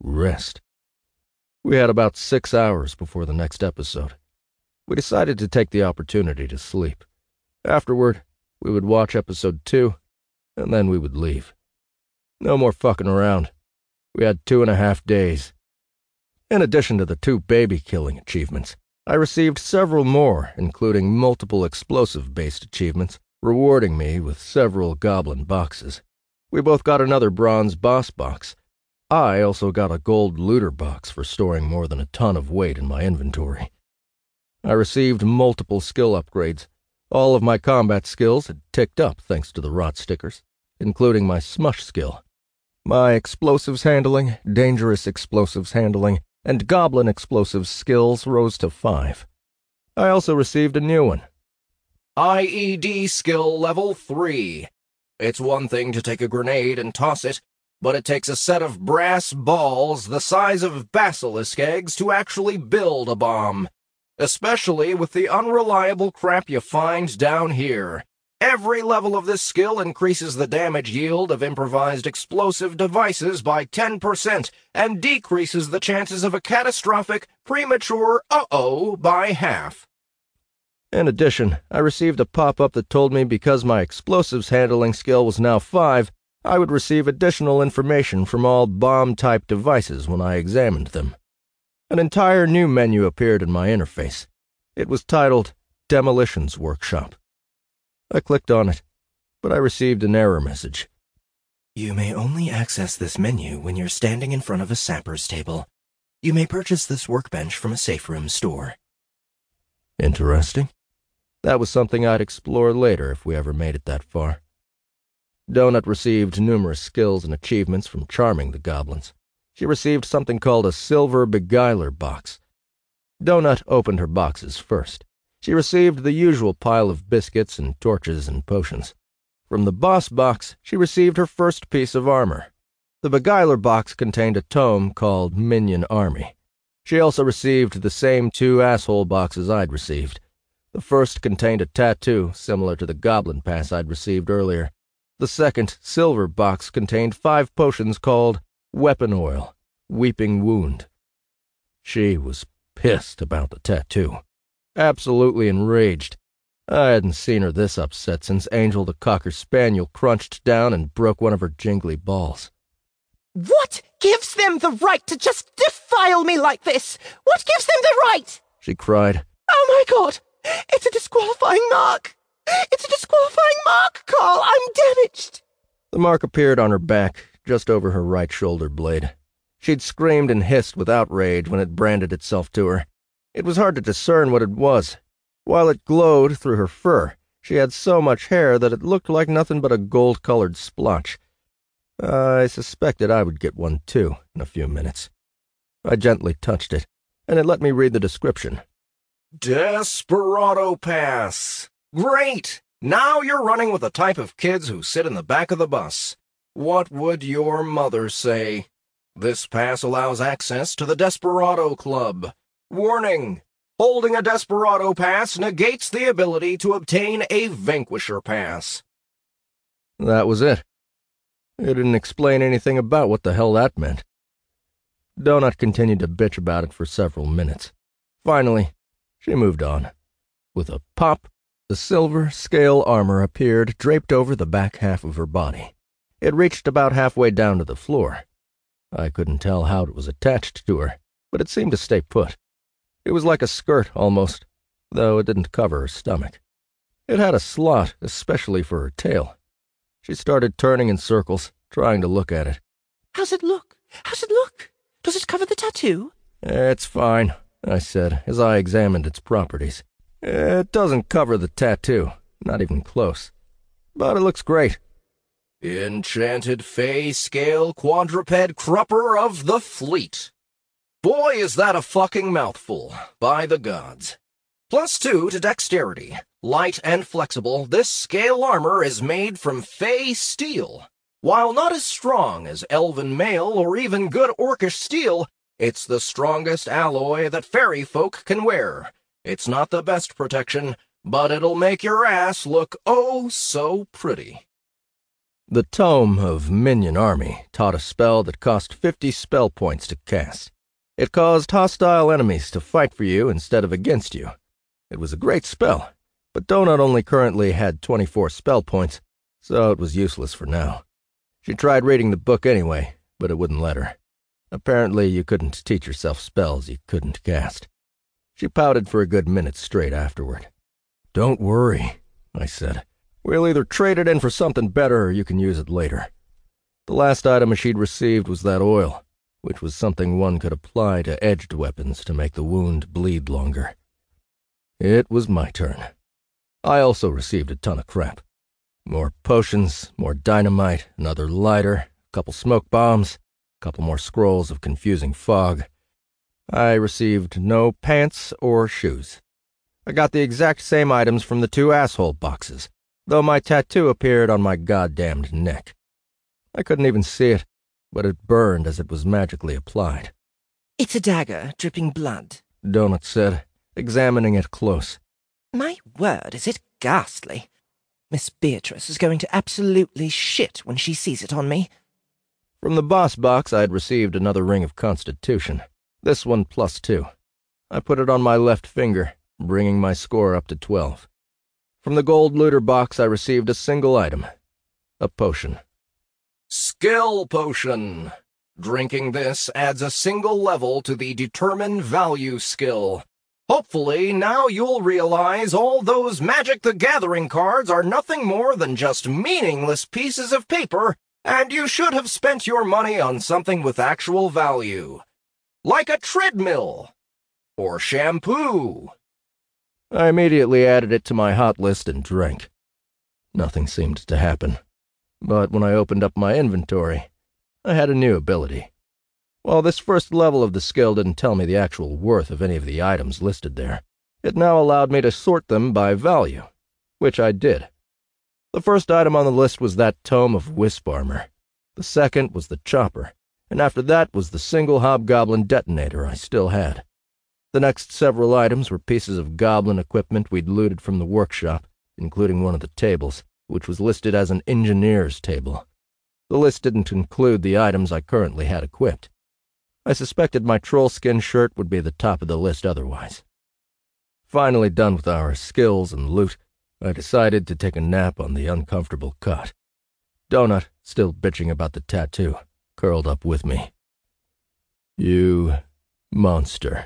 rest. We had about 6 hours before the next episode. We decided to take the opportunity to sleep. Afterward, we would watch episode 2, and then we would leave. No more fucking around. We had 2.5 days. In addition to the 2 baby-killing achievements, I received several more, including multiple explosive-based achievements, rewarding me with several goblin boxes. We both got another bronze boss box. I also got a gold looter box for storing more than a ton of weight in my inventory. I received multiple skill upgrades. All of my combat skills had ticked up thanks to the rot stickers, including my smush skill. My explosives handling, dangerous explosives handling, and goblin explosives skills rose to 5. I also received a new one. IED skill level 3. It's one thing to take a grenade and toss it, but it takes a set of brass balls the size of basilisk eggs to actually build a bomb. Especially with the unreliable crap you find down here. Every level of this skill increases the damage yield of improvised explosive devices by 10% and decreases the chances of a catastrophic, premature uh-oh by half. In addition, I received a pop-up that told me because my explosives handling skill was now 5, I would receive additional information from all bomb-type devices when I examined them. An entire new menu appeared in my interface. It was titled Demolitions Workshop. I clicked on it, but I received an error message. You may only access this menu when you're standing in front of a sapper's table. You may purchase this workbench from a safe room store. Interesting. That was something I'd explore later if we ever made it that far. Donut received numerous skills and achievements from charming the goblins. She received something called a Silver Beguiler box. Donut opened her boxes first. She received the usual pile of biscuits and torches and potions. From the boss box, she received her first piece of armor. The Beguiler box contained a tome called Minion Army. She also received the same 2 asshole boxes I'd received. The first contained a tattoo similar to the Goblin Pass I'd received earlier. The second, silver box contained 5 potions called Weapon Oil, Weeping Wound. She was pissed about the tattoo. Absolutely enraged. I hadn't seen her this upset since Angel the Cocker Spaniel crunched down and broke one of her jingly balls. What gives them the right to just defile me like this? What gives them the right? She cried. Oh my God! It's a disqualifying mark! It's a disqualifying mark, Carl! I'm damaged! The mark appeared on her back, just over her right shoulder blade. She'd screamed and hissed with outrage when it branded itself to her. It was hard to discern what it was. While it glowed through her fur, she had so much hair that it looked like nothing but a gold-colored splotch. I suspected I would get one too in a few minutes. I gently touched it, and it let me read the description. Desperado Pass. Great! Now you're running with the type of kids who sit in the back of the bus. What would your mother say? This pass allows access to the Desperado Club. Warning! Holding a Desperado Pass negates the ability to obtain a Vanquisher Pass. That was it. It didn't explain anything about what the hell that meant. Donut continued to bitch about it for several minutes. Finally, she moved on. With a pop, the silver scale armor appeared draped over the back half of her body. It reached about halfway down to the floor. I couldn't tell how it was attached to her, but it seemed to stay put. It was like a skirt, almost, though it didn't cover her stomach. It had a slot, especially for her tail. She started turning in circles, trying to look at it. How's it look? How's it look? Does it cover the tattoo? It's fine, I said, as I examined its properties. It doesn't cover the tattoo, not even close. But it looks great. Enchanted Fey Scale Quadruped Crupper of the Fleet. Boy, is that a fucking mouthful, by the gods. +2 to dexterity. Light and flexible, this scale armor is made from Fey steel. While not as strong as elven mail or even good orcish steel, it's the strongest alloy that fairy folk can wear. It's not the best protection, but it'll make your ass look oh so pretty. The Tome of Minion Army taught a spell that cost 50 spell points to cast. It caused hostile enemies to fight for you instead of against you. It was a great spell, but Donut only currently had 24 spell points, so it was useless for now. She tried reading the book anyway, but it wouldn't let her. Apparently you couldn't teach yourself spells you couldn't cast. She pouted for a good minute straight afterward. "Don't worry," I said. "We'll either trade it in for something better or you can use it later." The last item she'd received was that oil, which was something one could apply to edged weapons to make the wound bleed longer. It was my turn. I also received a ton of crap. More potions, more dynamite, another lighter, a couple smoke bombs, a couple more scrolls of confusing fog. I received no pants or shoes. I got the exact same items from the 2 asshole boxes, though my tattoo appeared on my goddamned neck. I couldn't even see it, but it burned as it was magically applied. "It's a dagger, dripping blood," Donut said, examining it close. "My word, is it ghastly. Miss Beatrice is going to absolutely shit when she sees it on me." From the boss box I had received another ring of Constitution, this one +2. I put it on my left finger, bringing my score up to 12. From the gold looter box I received a single item, a potion. Skill Potion. Drinking this adds a single level to the Determine Value skill. Hopefully, now you'll realize all those Magic the Gathering cards are nothing more than just meaningless pieces of paper, and you should have spent your money on something with actual value. Like a treadmill. Or shampoo. I immediately added it to my hot list and drank. Nothing seemed to happen. But when I opened up my inventory, I had a new ability. While this first level of the skill didn't tell me the actual worth of any of the items listed there, it now allowed me to sort them by value, which I did. The first item on the list was that tome of wisp armor. The second was the chopper, and after that was the single hobgoblin detonator I still had. The next several items were pieces of goblin equipment we'd looted from the workshop, including one of the tables, which was listed as an engineer's table. The list didn't include the items I currently had equipped. I suspected my troll skin shirt would be the top of the list otherwise. Finally done with our skills and loot, I decided to take a nap on the uncomfortable cot. Donut, still bitching about the tattoo, curled up with me. "You monster."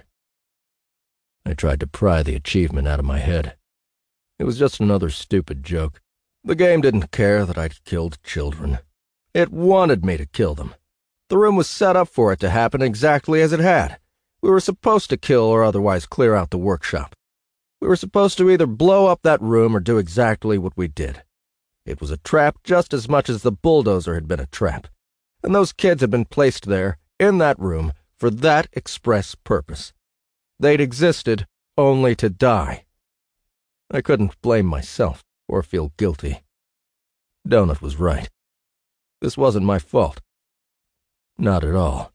I tried to pry the achievement out of my head. It was just another stupid joke. The game didn't care that I'd killed children. It wanted me to kill them. The room was set up for it to happen exactly as it had. We were supposed to kill or otherwise clear out the workshop. We were supposed to either blow up that room or do exactly what we did. It was a trap just as much as the bulldozer had been a trap. And those kids had been placed there, in that room, for that express purpose. They'd existed only to die. I couldn't blame myself or feel guilty. Donut was right. This wasn't my fault. Not at all.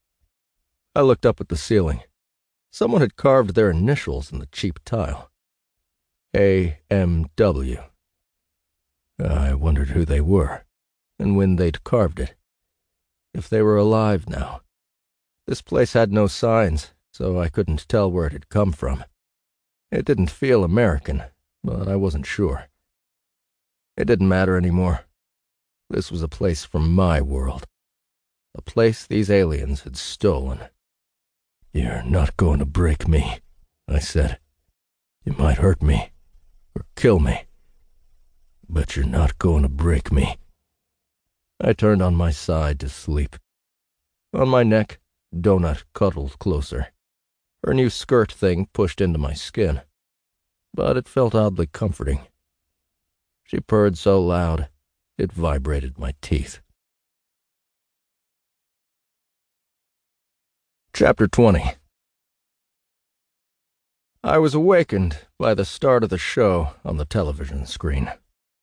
I looked up at the ceiling. Someone had carved their initials in the cheap tile. AMW. I wondered who they were, and when they'd carved it. If they were alive now. This place had no signs, so I couldn't tell where it had come from. It didn't feel American, but I wasn't sure. It didn't matter anymore. This was a place from my world. A place these aliens had stolen. "You're not going to break me," I said. "You might hurt me, or kill me, but you're not going to break me." I turned on my side to sleep. On my neck, Donut cuddled closer. Her new skirt thing pushed into my skin, but it felt oddly comforting. She purred so loud, it vibrated my teeth. Chapter 20. I was awakened by the start of the show on the television screen.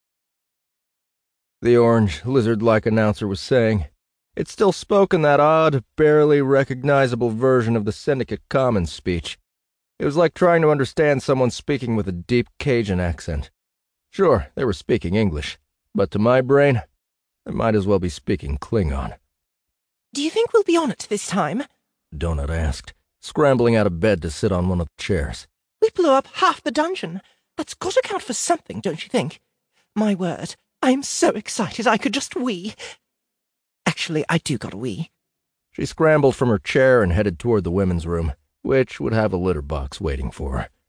The orange, lizard-like announcer was saying, it still spoke in that odd, barely recognizable version of the Syndicate Commons speech. It was like trying to understand someone speaking with a deep Cajun accent. Sure, they were speaking English, but to my brain, I might as well be speaking Klingon. Do you think we'll be on it this time? Donut asked, scrambling out of bed to sit on one of the chairs. We blew up half the dungeon. That's got to count for something, don't you think? My word, I'm so excited I could just wee. Actually, I do got a wee. She scrambled from her chair and headed toward the women's room, which would have a litter box waiting for her.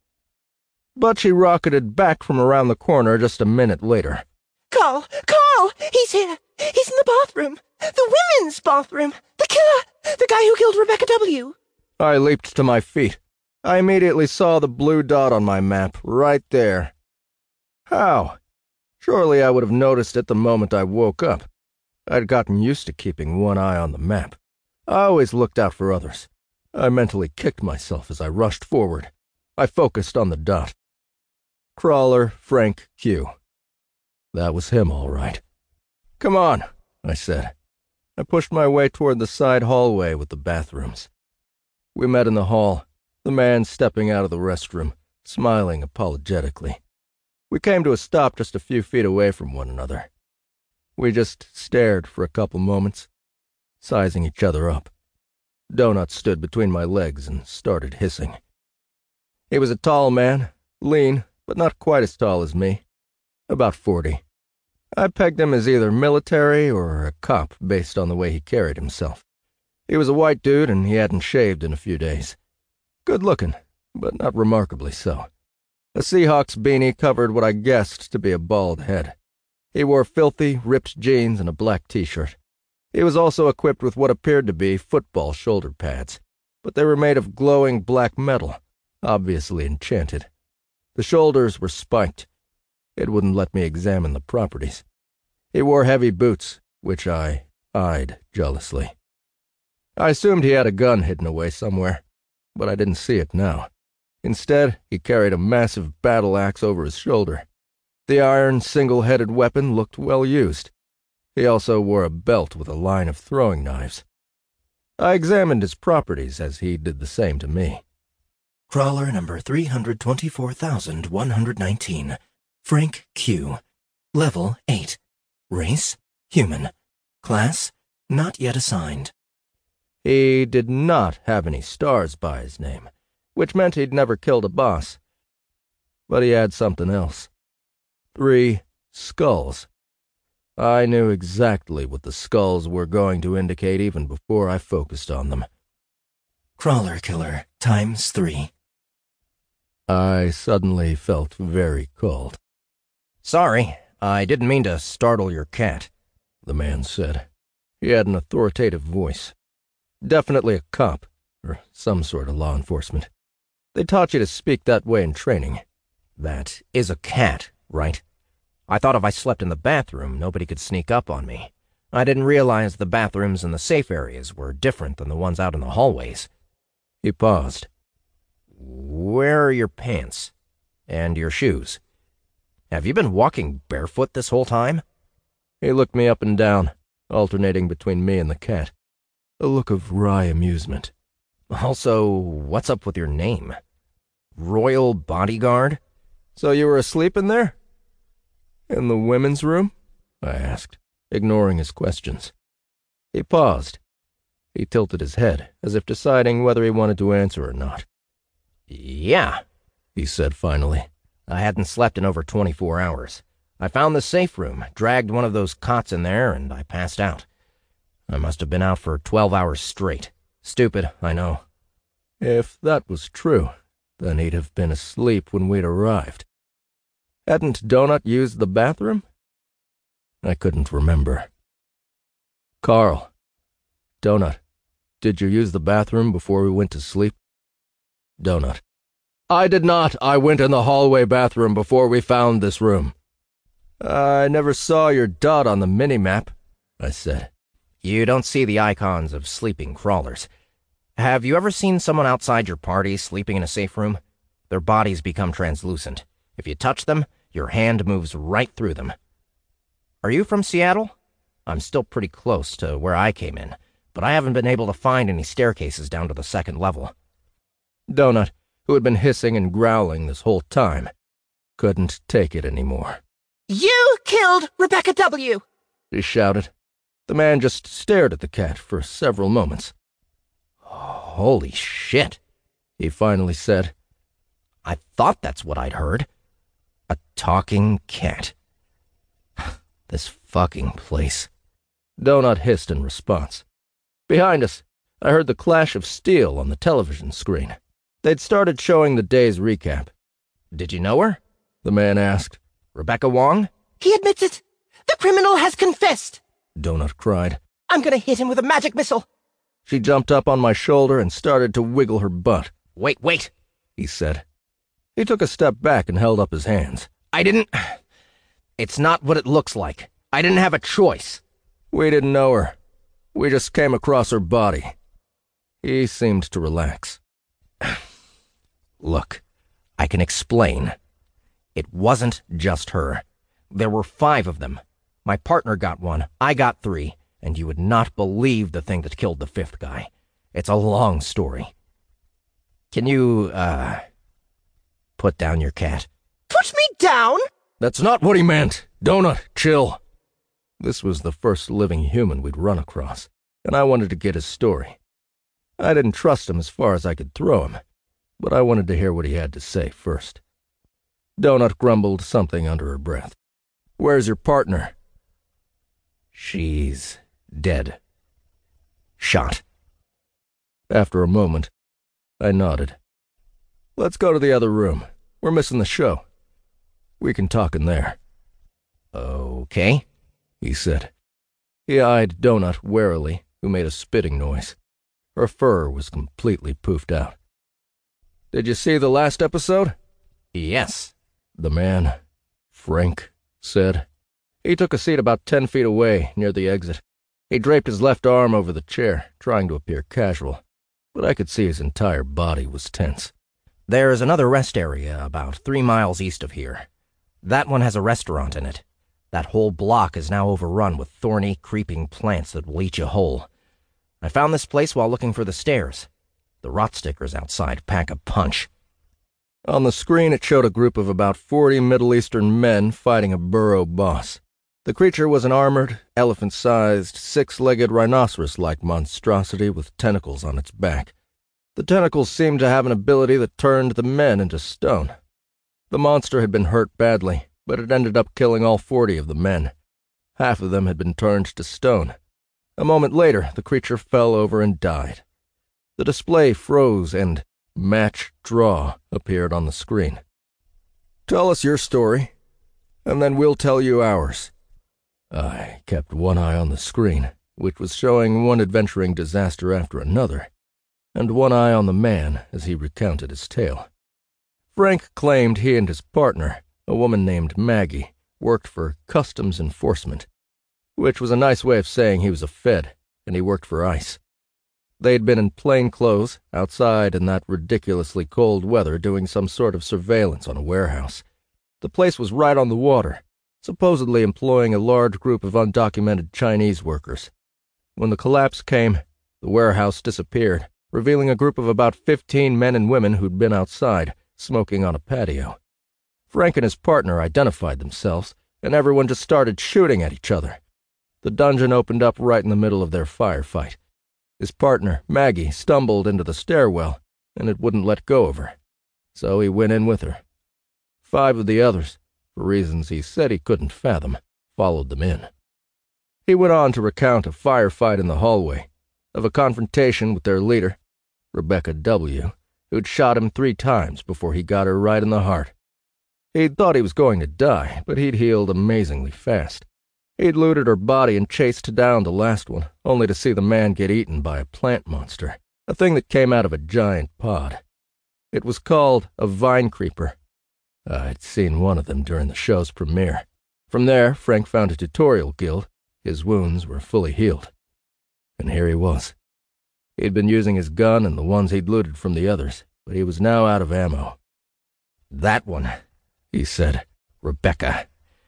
But she rocketed back from around the corner just a minute later. Carl! Carl! He's here! He's in the bathroom! The women's bathroom! The killer! The guy who killed Rebecca W.! I leaped to my feet. I immediately saw the blue dot on my map, right there. How? Surely I would have noticed it the moment I woke up. I'd gotten used to keeping one eye on the map. I always looked out for others. I mentally kicked myself as I rushed forward. I focused on the dot. Crawler Frank Q. That was him, all right. Come on, I said. I pushed my way toward the side hallway with the bathrooms. We met in the hall, the man stepping out of the restroom, smiling apologetically. We came to a stop just a few feet away from one another. We just stared for a couple moments, sizing each other up. Donut stood between my legs and started hissing. He was a tall man, lean, but not quite as tall as me. About 40. I pegged him as either military or a cop based on the way he carried himself. He was a white dude and he hadn't shaved in a few days. Good looking, but not remarkably so. A Seahawks beanie covered what I guessed to be a bald head. He wore filthy, ripped jeans and a black t-shirt. He was also equipped with what appeared to be football shoulder pads, but they were made of glowing black metal, obviously enchanted. The shoulders were spiked. It wouldn't let me examine the properties. He wore heavy boots, which I eyed jealously. I assumed he had a gun hidden away somewhere, but I didn't see it now. Instead, he carried a massive battle axe over his shoulder. The iron, single-headed weapon looked well used. He also wore a belt with a line of throwing knives. I examined his properties as he did the same to me. Crawler number 324,119. Frank Q. Level 8. Race, human. Class, not yet assigned. He did not have any stars by his name, which meant he'd never killed a boss. But he had something else. 3 skulls. I knew exactly what the skulls were going to indicate even before I focused on them. Crawler killer times 3. I suddenly felt very cold. Sorry, I didn't mean to startle your cat, the man said. He had an authoritative voice. Definitely a cop, or some sort of law enforcement. They taught you to speak that way in training. That is a cat, right? I thought if I slept in the bathroom, nobody could sneak up on me. I didn't realize the bathrooms in the safe areas were different than the ones out in the hallways. He paused. Where are your pants? And your shoes? Have you been walking barefoot this whole time? He looked me up and down, alternating between me and the cat. A look of wry amusement. Also, what's up with your name? Royal Bodyguard? So you were asleep in there? In the women's room? I asked, ignoring his questions. He paused. He tilted his head, as if deciding whether he wanted to answer or not. Yeah, he said finally. I hadn't slept in over 24 hours. I found the safe room, dragged one of those cots in there, and I passed out. I must have been out for 12 hours straight. Stupid, I know. If that was true, then he'd have been asleep when we'd arrived. Hadn't Donut used the bathroom? I couldn't remember. Carl. Donut, did you use the bathroom before we went to sleep? Donut. I did not. I went in the hallway bathroom before we found this room. I never saw your dot on the mini-map, I said. You don't see the icons of sleeping crawlers. Have you ever seen someone outside your party sleeping in a safe room? Their bodies become translucent. If you touch them, your hand moves right through them. Are you from Seattle? I'm still pretty close to where I came in, but I haven't been able to find any staircases down to the second level. Donut, who had been hissing and growling this whole time, couldn't take it anymore. You killed Rebecca W. he shouted. The man just stared at the cat for several moments. Holy shit, he finally said. I thought that's what I'd heard. A talking cat. This fucking place. Donut hissed in response. Behind us, I heard the clash of steel on the television screen. They'd started showing the day's recap. Did you know her? The man asked. Rebecca Wong? He admits it! The criminal has confessed! Donut cried. I'm gonna hit him with a magic missile! She jumped up on my shoulder and started to wiggle her butt. Wait, he said. He took a step back and held up his hands. It's not what it looks like. I didn't have a choice. We didn't know her. We just came across her body. He seemed to relax. Look, I can explain. It wasn't just her. There were 5 of them. My partner got 1, I got 3, and you would not believe the thing that killed the 5th guy. It's a long story. Can you, put down your cat? Put me down? That's not what he meant. Donut, chill. This was the first living human we'd run across, and I wanted to get his story. I didn't trust him as far as I could throw him, but I wanted to hear what he had to say first. Donut grumbled something under her breath. Where's your partner? She's dead. Shot. After a moment, I nodded. Let's go to the other room. We're missing the show. We can talk in there. Okay, he said. He eyed Donut warily, who made a spitting noise. Her fur was completely poofed out. Did you see the last episode? Yes, the man, Frank, said. He took a seat about 10 feet away, near the exit. He draped his left arm over the chair, trying to appear casual, but I could see his entire body was tense. There's another rest area about 3 miles east of here. That one has a restaurant in it. That whole block is now overrun with thorny, creeping plants that will eat you whole. I found this place while looking for the stairs. The rot stickers outside pack a punch. On the screen it showed a group of about 40 Middle Eastern men fighting a burrow boss. The creature was an armored, elephant-sized, 6-legged rhinoceros-like monstrosity with tentacles on its back. The tentacles seemed to have an ability that turned the men into stone. The monster had been hurt badly, but it ended up killing all 40 of the men. Half of them had been turned to stone. A moment later, the creature fell over and died. The display froze and Match Draw appeared on the screen. Tell us your story, and then we'll tell you ours. I kept one eye on the screen, which was showing one adventuring disaster after another, and one eye on the man as he recounted his tale. Frank claimed he and his partner, a woman named Maggie, worked for customs enforcement, which was a nice way of saying he was a Fed, and he worked for ICE. They'd been in plain clothes, outside in that ridiculously cold weather doing some sort of surveillance on a warehouse. The place was right on the water, supposedly employing a large group of undocumented Chinese workers. When the collapse came, the warehouse disappeared, revealing a group of about 15 men and women who'd been outside, smoking on a patio. Frank and his partner identified themselves, and everyone just started shooting at each other. The dungeon opened up right in the middle of their firefight. His partner, Maggie, stumbled into the stairwell, and it wouldn't let go of her. So he went in with her. 5 of the others, for reasons he said he couldn't fathom, followed them in. He went on to recount a firefight in the hallway, of a confrontation with their leader, Rebecca W., who'd shot him 3 times before he got her right in the heart. He'd thought he was going to die, but he'd healed amazingly fast. He'd looted her body and chased down the last one, only to see the man get eaten by a plant monster, a thing that came out of a giant pod. It was called a vine creeper. I'd seen one of them during the show's premiere. From there, Frank found a tutorial guild. His wounds were fully healed. And here he was. He'd been using his gun and the ones he'd looted from the others, but he was now out of ammo. That one, he said. Rebecca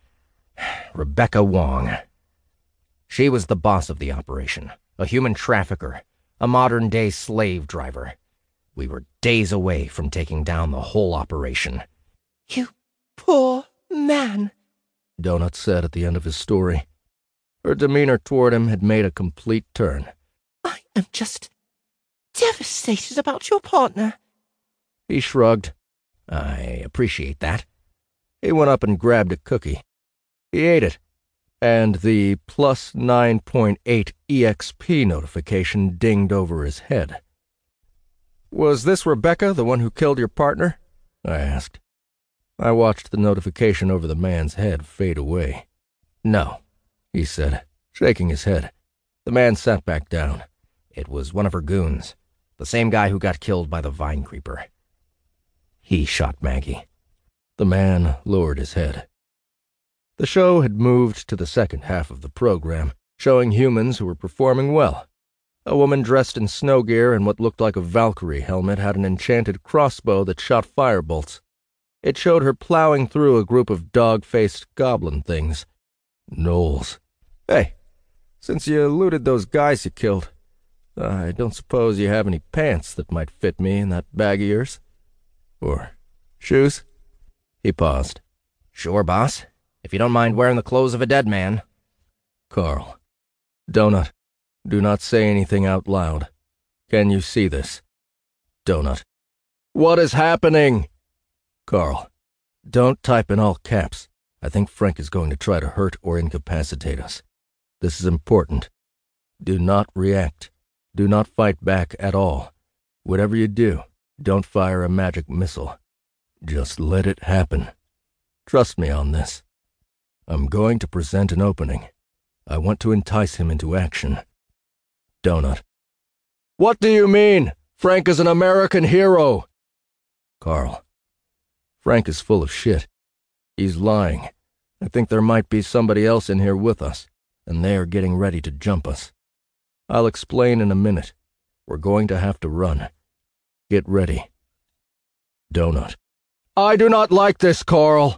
Wong. She was the boss of the operation, a human trafficker, a modern-day slave driver. We were days away from taking down the whole operation. You poor man, Donut said at the end of his story. Her demeanor toward him had made a complete turn. I am just devastated about your partner. He shrugged. I appreciate that. He went up and grabbed a cookie. He ate it, and the plus 9.8 EXP notification dinged over his head. Was this Rebecca, the one who killed your partner? I asked. I watched the notification over the man's head fade away. No, he said, shaking his head. The man sat back down. It was one of her goons, the same guy who got killed by the vine creeper. He shot Maggie. The man lowered his head. The show had moved to the second half of the program, showing humans who were performing well. A woman dressed in snow gear and what looked like a Valkyrie helmet had an enchanted crossbow that shot firebolts. It showed her plowing through a group of dog-faced goblin things. Gnolls. Hey, since you looted those guys you killed, I don't suppose you have any pants that might fit me in that bag of yours? Or shoes? He paused. Sure, boss. If you don't mind wearing the clothes of a dead man. Carl. Donut. Do not say anything out loud. Can you see this? Donut. What is happening? Carl. Don't type in all caps. I think Frank is going to try to hurt or incapacitate us. This is important. Do not react. Do not fight back at all. Whatever you do, don't fire a magic missile. Just let it happen. Trust me on this. I'm going to present an opening. I want to entice him into action. Donut. What do you mean? Frank is an American hero. Carl. Frank is full of shit. He's lying. I think there might be somebody else in here with us, and they are getting ready to jump us. I'll explain in a minute. We're going to have to run. Get ready. Donut. I do not like this, Carl.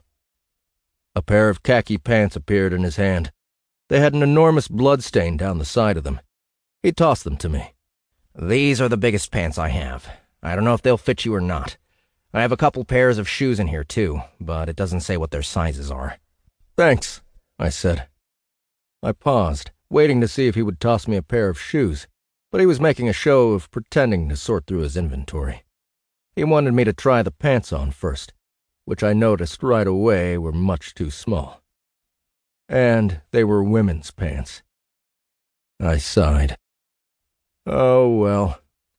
A pair of khaki pants appeared in his hand. They had an enormous blood stain down the side of them. He tossed them to me. These are the biggest pants I have. I don't know if they'll fit you or not. I have a couple pairs of shoes in here, too, but it doesn't say what their sizes are. Thanks, I said. I paused, waiting to see if he would toss me a pair of shoes, but he was making a show of pretending to sort through his inventory. He wanted me to try the pants on first, which I noticed right away were much too small. And they were women's pants. I sighed. Oh, well.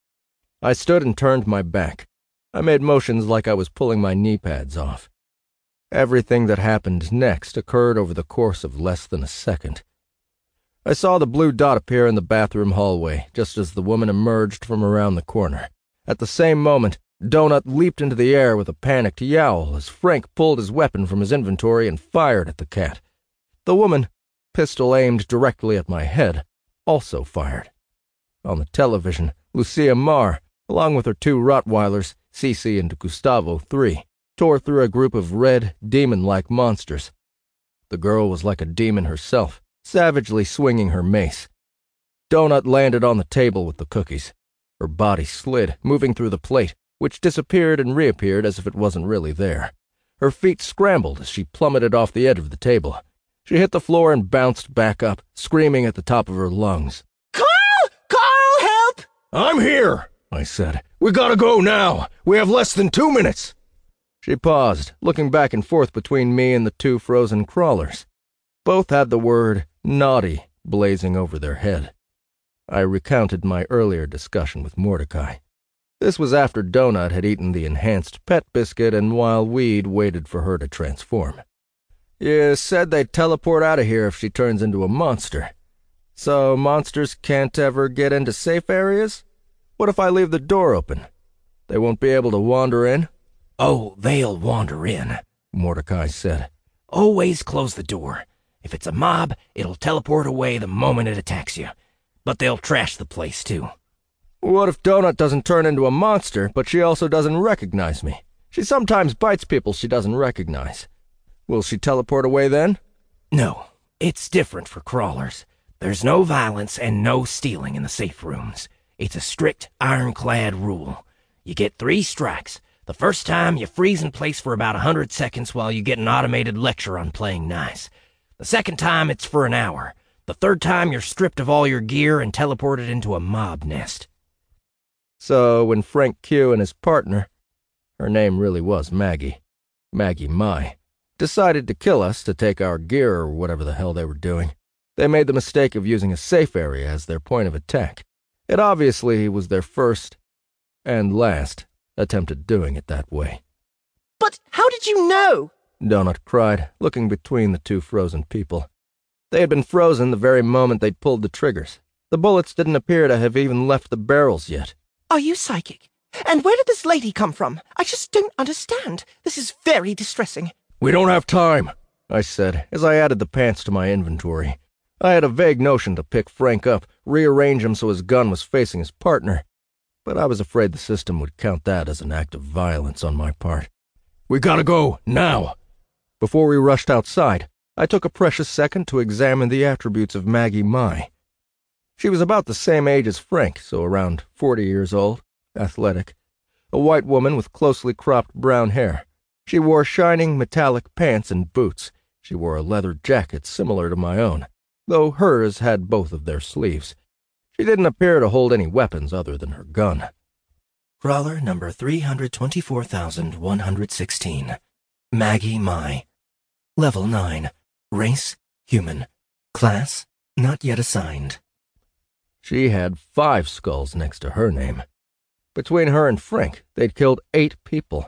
I stood and turned my back. I made motions like I was pulling my knee pads off. Everything that happened next occurred over the course of less than a second. I saw the blue dot appear in the bathroom hallway, just as the woman emerged from around the corner. At the same moment, Donut leaped into the air with a panicked yowl as Frank pulled his weapon from his inventory and fired at the cat. The woman, pistol aimed directly at my head, also fired. On the television, Lucia Marr, along with her two Rottweilers, Cece and Gustavo III, tore through a group of red, demon-like monsters. The girl was like a demon herself, savagely swinging her mace. Donut landed on the table with the cookies. Her body slid, moving through the plate, which disappeared and reappeared as if it wasn't really there. Her feet scrambled as she plummeted off the edge of the table. She hit the floor and bounced back up, screaming at the top of her lungs. Carl! Carl, help! I'm here, I said. We gotta go now. We have less than 2 minutes. She paused, looking back and forth between me and the two frozen crawlers. Both had the word naughty blazing over their head. I recounted my earlier discussion with Mordecai. This was after Donut had eaten the enhanced pet biscuit and while Weed waited for her to transform. You said they'd teleport out of here if she turns into a monster. So monsters can't ever get into safe areas? What if I leave the door open? They won't be able to wander in? Oh, they'll wander in, Mordecai said. Always close the door. If it's a mob, it'll teleport away the moment it attacks you. But they'll trash the place, too. What if Donut doesn't turn into a monster, but she also doesn't recognize me? She sometimes bites people she doesn't recognize. Will she teleport away then? No, it's different for crawlers. There's no violence and no stealing in the safe rooms. It's a strict, ironclad rule. You get 3 strikes. The first time, you freeze in place for about 100 seconds while you get an automated lecture on playing nice. The second time, it's for an hour. The third time, you're stripped of all your gear and teleported into a mob nest. So when Frank Q and his partner, her name really was Maggie Mai, decided to kill us to take our gear or whatever the hell they were doing, they made the mistake of using a safe area as their point of attack. It obviously was their first and last attempt at doing it that way. But how did you know? Donut cried, looking between the two frozen people. They had been frozen the very moment they'd pulled the triggers. The bullets didn't appear to have even left the barrels yet. Are you psychic? And where did this lady come from? I just don't understand. This is very distressing. We don't have time, I said, as I added the pants to my inventory. I had a vague notion to pick Frank up, rearrange him so his gun was facing his partner, but I was afraid the system would count that as an act of violence on my part. We gotta go, now! Before we rushed outside, I took a precious second to examine the attributes of Maggie Mai. She was about the same age as Frank, so around 40 years old, athletic, a white woman with closely cropped brown hair. She wore shining metallic pants and boots. She wore a leather jacket similar to my own, though hers had both of their sleeves. She didn't appear to hold any weapons other than her gun. Crawler number 324,116. Maggie Mai. Level 9. Race, human. Class, not yet assigned. She had 5 skulls next to her name. Between her and Frank, they'd killed 8 people.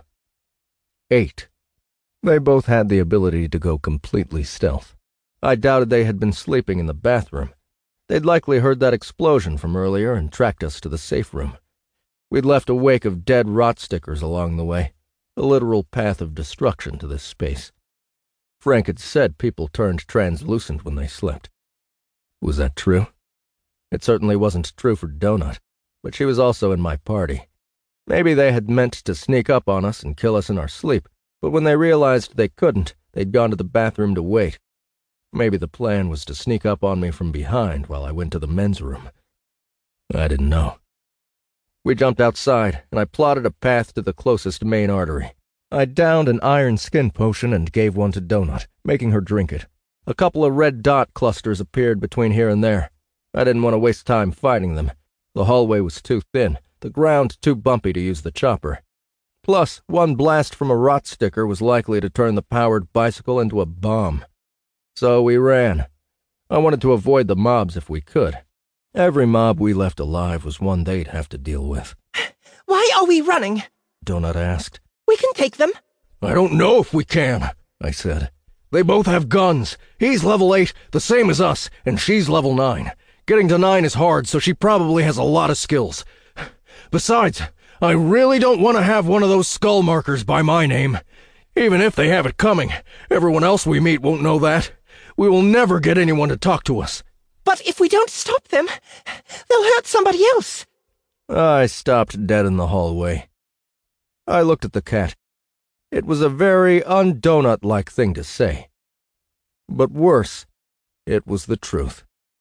8. They both had the ability to go completely stealth. I doubted they had been sleeping in the bathroom. They'd likely heard that explosion from earlier and tracked us to the safe room. We'd left a wake of dead rot stickers along the way, a literal path of destruction to this space. Frank had said people turned translucent when they slept. Was that true? It certainly wasn't true for Donut, but she was also in my party. Maybe they had meant to sneak up on us and kill us in our sleep, but when they realized they couldn't, they'd gone to the bathroom to wait. Maybe the plan was to sneak up on me from behind while I went to the men's room. I didn't know. We jumped outside, and I plotted a path to the closest main artery. I downed an iron skin potion and gave one to Donut, making her drink it. A couple of red dot clusters appeared between here and there. I didn't want to waste time fighting them. The hallway was too thin, the ground too bumpy to use the chopper. Plus, one blast from a rot sticker was likely to turn the powered bicycle into a bomb. So we ran. I wanted to avoid the mobs if we could. Every mob we left alive was one they'd have to deal with. Why are we running? Donut asked. We can take them. I don't know if we can, I said. They both have guns. He's level 8, the same as us, and she's level 9. Getting to 9 is hard, so she probably has a lot of skills. Besides, I really don't want to have one of those skull markers by my name. Even if they have it coming, everyone else we meet won't know that. We will never get anyone to talk to us. But if we don't stop them, they'll hurt somebody else. I stopped dead in the hallway. I looked at the cat. It was a very un-donut-like thing to say. But worse, it was the truth.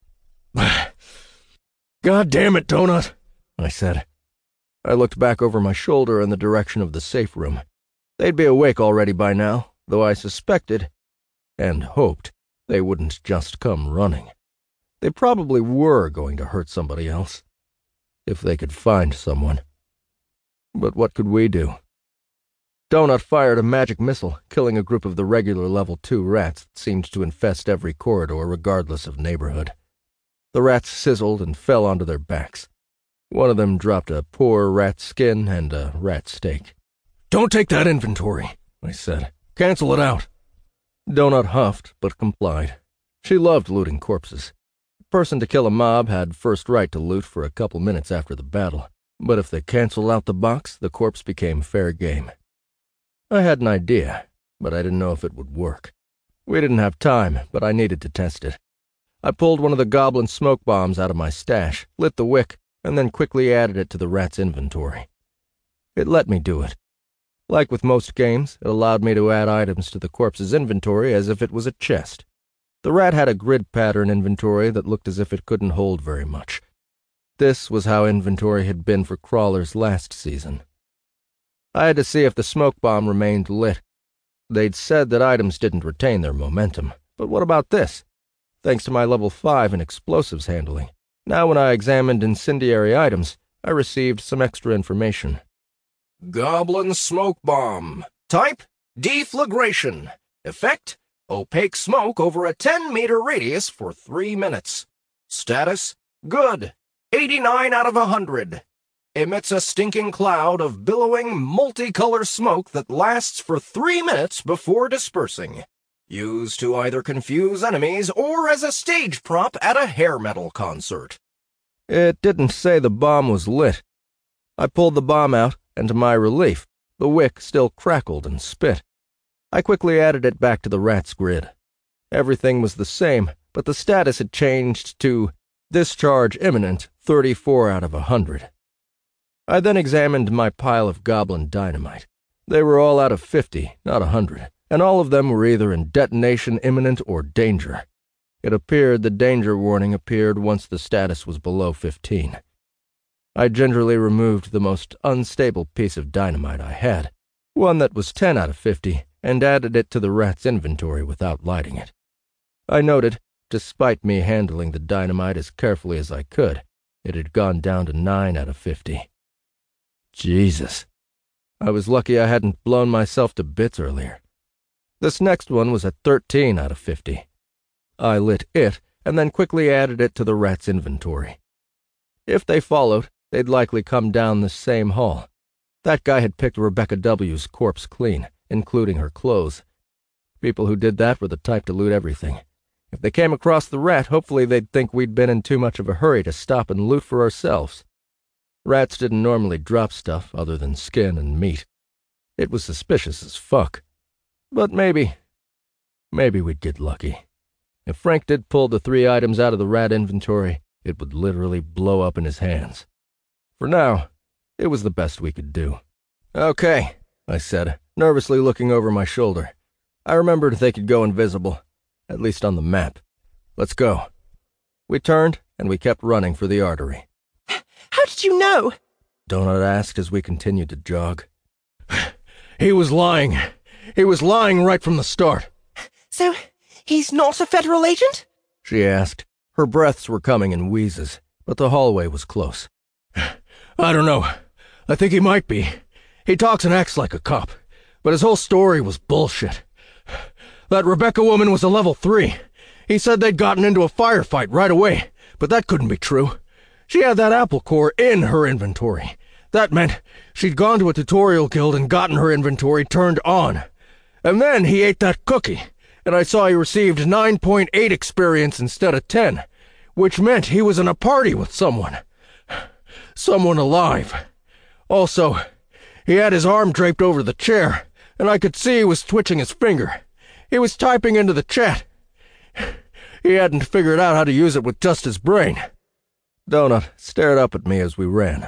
God damn it, Donut, I said. I looked back over my shoulder in the direction of the safe room. They'd be awake already by now, though I suspected, and hoped, they wouldn't just come running. They probably were going to hurt somebody else, if they could find someone. But what could we do? Donut fired a magic missile, killing a group of the regular level 2 rats that seemed to infest every corridor regardless of neighborhood. The rats sizzled and fell onto their backs. One of them dropped a poor rat skin and a rat steak. Don't take that inventory, I said. Cancel it out. Donut huffed, but complied. She loved looting corpses. The person to kill a mob had first right to loot for a couple minutes after the battle, but if they canceled out the box, the corpse became fair game. I had an idea, but I didn't know if it would work. We didn't have time, but I needed to test it. I pulled one of the goblin smoke bombs out of my stash, lit the wick, and then quickly added it to the rat's inventory. It let me do it. Like with most games, it allowed me to add items to the corpse's inventory as if it was a chest. The rat had a grid pattern inventory that looked as if it couldn't hold very much. This was how inventory had been for crawlers last season. I had to see if the smoke bomb remained lit. They'd said that items didn't retain their momentum, but what about this? thanks to my level 5 in explosives handling. Now when I examined incendiary items, I received some extra information. Goblin smoke bomb. Type, deflagration. Effect, opaque smoke over a 10-meter radius for 3 minutes. Status, good. 89 out of 100. Emits a stinking cloud of billowing, multicolor smoke that lasts for 3 minutes before dispersing. Used to either confuse enemies or as a stage prop at a hair metal concert. It didn't say the bomb was lit. I pulled the bomb out, and to my relief, the wick still crackled and spit. I quickly added it back to the rat's grid. Everything was the same, but the status had changed to discharge imminent, 34 out of 100. I then examined my pile of goblin dynamite. They were all out of 50, not 100, and all of them were either in detonation imminent or danger. It appeared the danger warning appeared once the status was below 15. I gingerly removed the most unstable piece of dynamite I had, one that was 10 out of 50, and added it to the rat's inventory without lighting it. I noted, despite me handling the dynamite as carefully as I could, it had gone down to 9 out of 50. Jesus. I was lucky I hadn't blown myself to bits earlier. This next one was at 13 out of 50. I lit it, and then quickly added it to the rat's inventory. If they followed, they'd likely come down the same hall. That guy had picked Rebecca W.'s corpse clean, including her clothes. People who did that were the type to loot everything. If they came across the rat, hopefully they'd think we'd been in too much of a hurry to stop and loot for ourselves. Rats didn't normally drop stuff other than skin and meat. It was suspicious as fuck. But maybe we'd get lucky. If Frank did pull the 3 items out of the rat inventory, it would literally blow up in his hands. For now, it was the best we could do. Okay, I said, nervously looking over my shoulder. I remembered they could go invisible, at least on the map. Let's go. We turned, and we kept running for the artery. How did you know? Donut asked as we continued to jog. He was lying. He was lying right from the start. So, he's not a federal agent? She asked. Her breaths were coming in wheezes, but the hallway was close. I don't know. I think he might be. He talks and acts like a cop, but his whole story was bullshit. That Rebecca woman was a level 3. He said they'd gotten into a firefight right away, but that couldn't be true. She had that apple core in her inventory. That meant she'd gone to a tutorial guild and gotten her inventory turned on. And then he ate that cookie, and I saw he received 9.8 experience instead of 10, which meant he was in a party with someone. Someone alive. Also, he had his arm draped over the chair, and I could see he was twitching his finger. He was typing into the chat. He hadn't figured out how to use it with just his brain. Donut stared up at me as we ran.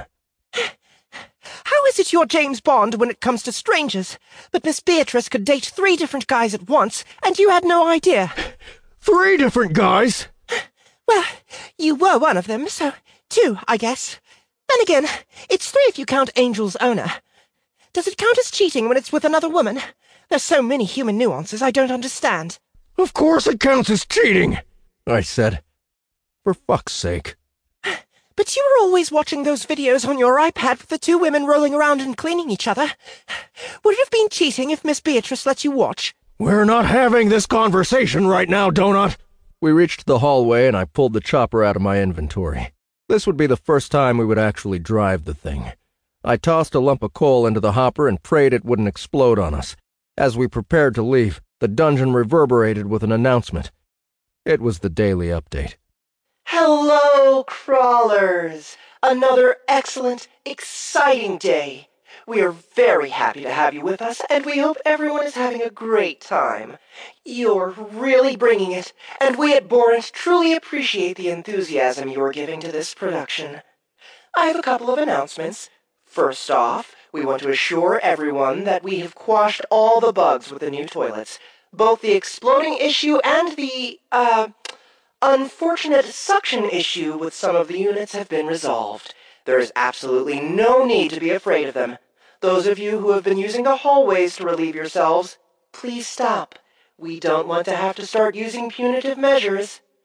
How is it you're James Bond when it comes to strangers, but Miss Beatrice could date 3 different guys at once, and you had no idea? 3 different guys? Well, you were one of them, so 2, I guess. Then again, it's 3 if you count Angel's owner. Does it count as cheating when it's with another woman? There's so many human nuances I don't understand. Of course it counts as cheating, I said. For fuck's sake. But you were always watching those videos on your iPad with the 2 women rolling around and cleaning each other. Would it have been cheating if Miss Beatrice let you watch? We're not having this conversation right now, Donut. We reached the hallway and I pulled the chopper out of my inventory. This would be the first time we would actually drive the thing. I tossed a lump of coal into the hopper and prayed it wouldn't explode on us. As we prepared to leave, the dungeon reverberated with an announcement. It was the daily update. Hello, crawlers! Another excellent, exciting day. We are very happy to have you with us, and we hope everyone is having a great time. You're really bringing it, and we at Borant truly appreciate the enthusiasm you are giving to this production. I have a couple of announcements. First off, we want to assure everyone that we have quashed all the bugs with the new toilets. Both the exploding issue and the, unfortunate suction issue with some of the units have been resolved. There is absolutely no need to be afraid of them. Those of you who have been using the hallways to relieve yourselves, please stop. We don't want to have to start using punitive measures.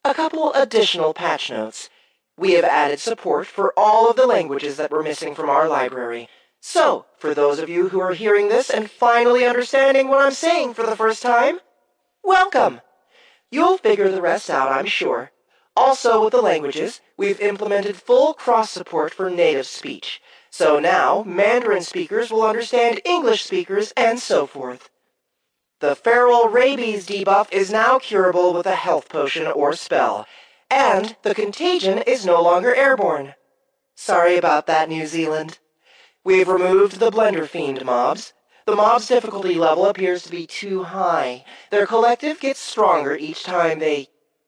A couple additional patch notes. We have added support for all of the languages that were missing from our library. So, for those of you who are hearing this and finally understanding what I'm saying for the first time, welcome! You'll figure the rest out, I'm sure. Also, with the languages, we've implemented full cross-support for native speech. So now, Mandarin speakers will understand English speakers and so forth. The feral rabies debuff is now curable with a health potion or spell, and the contagion is no longer airborne. Sorry about that, New Zealand. We've removed the Blender Fiend mobs. The mob's difficulty level appears to be too high. Their collective gets stronger each time they,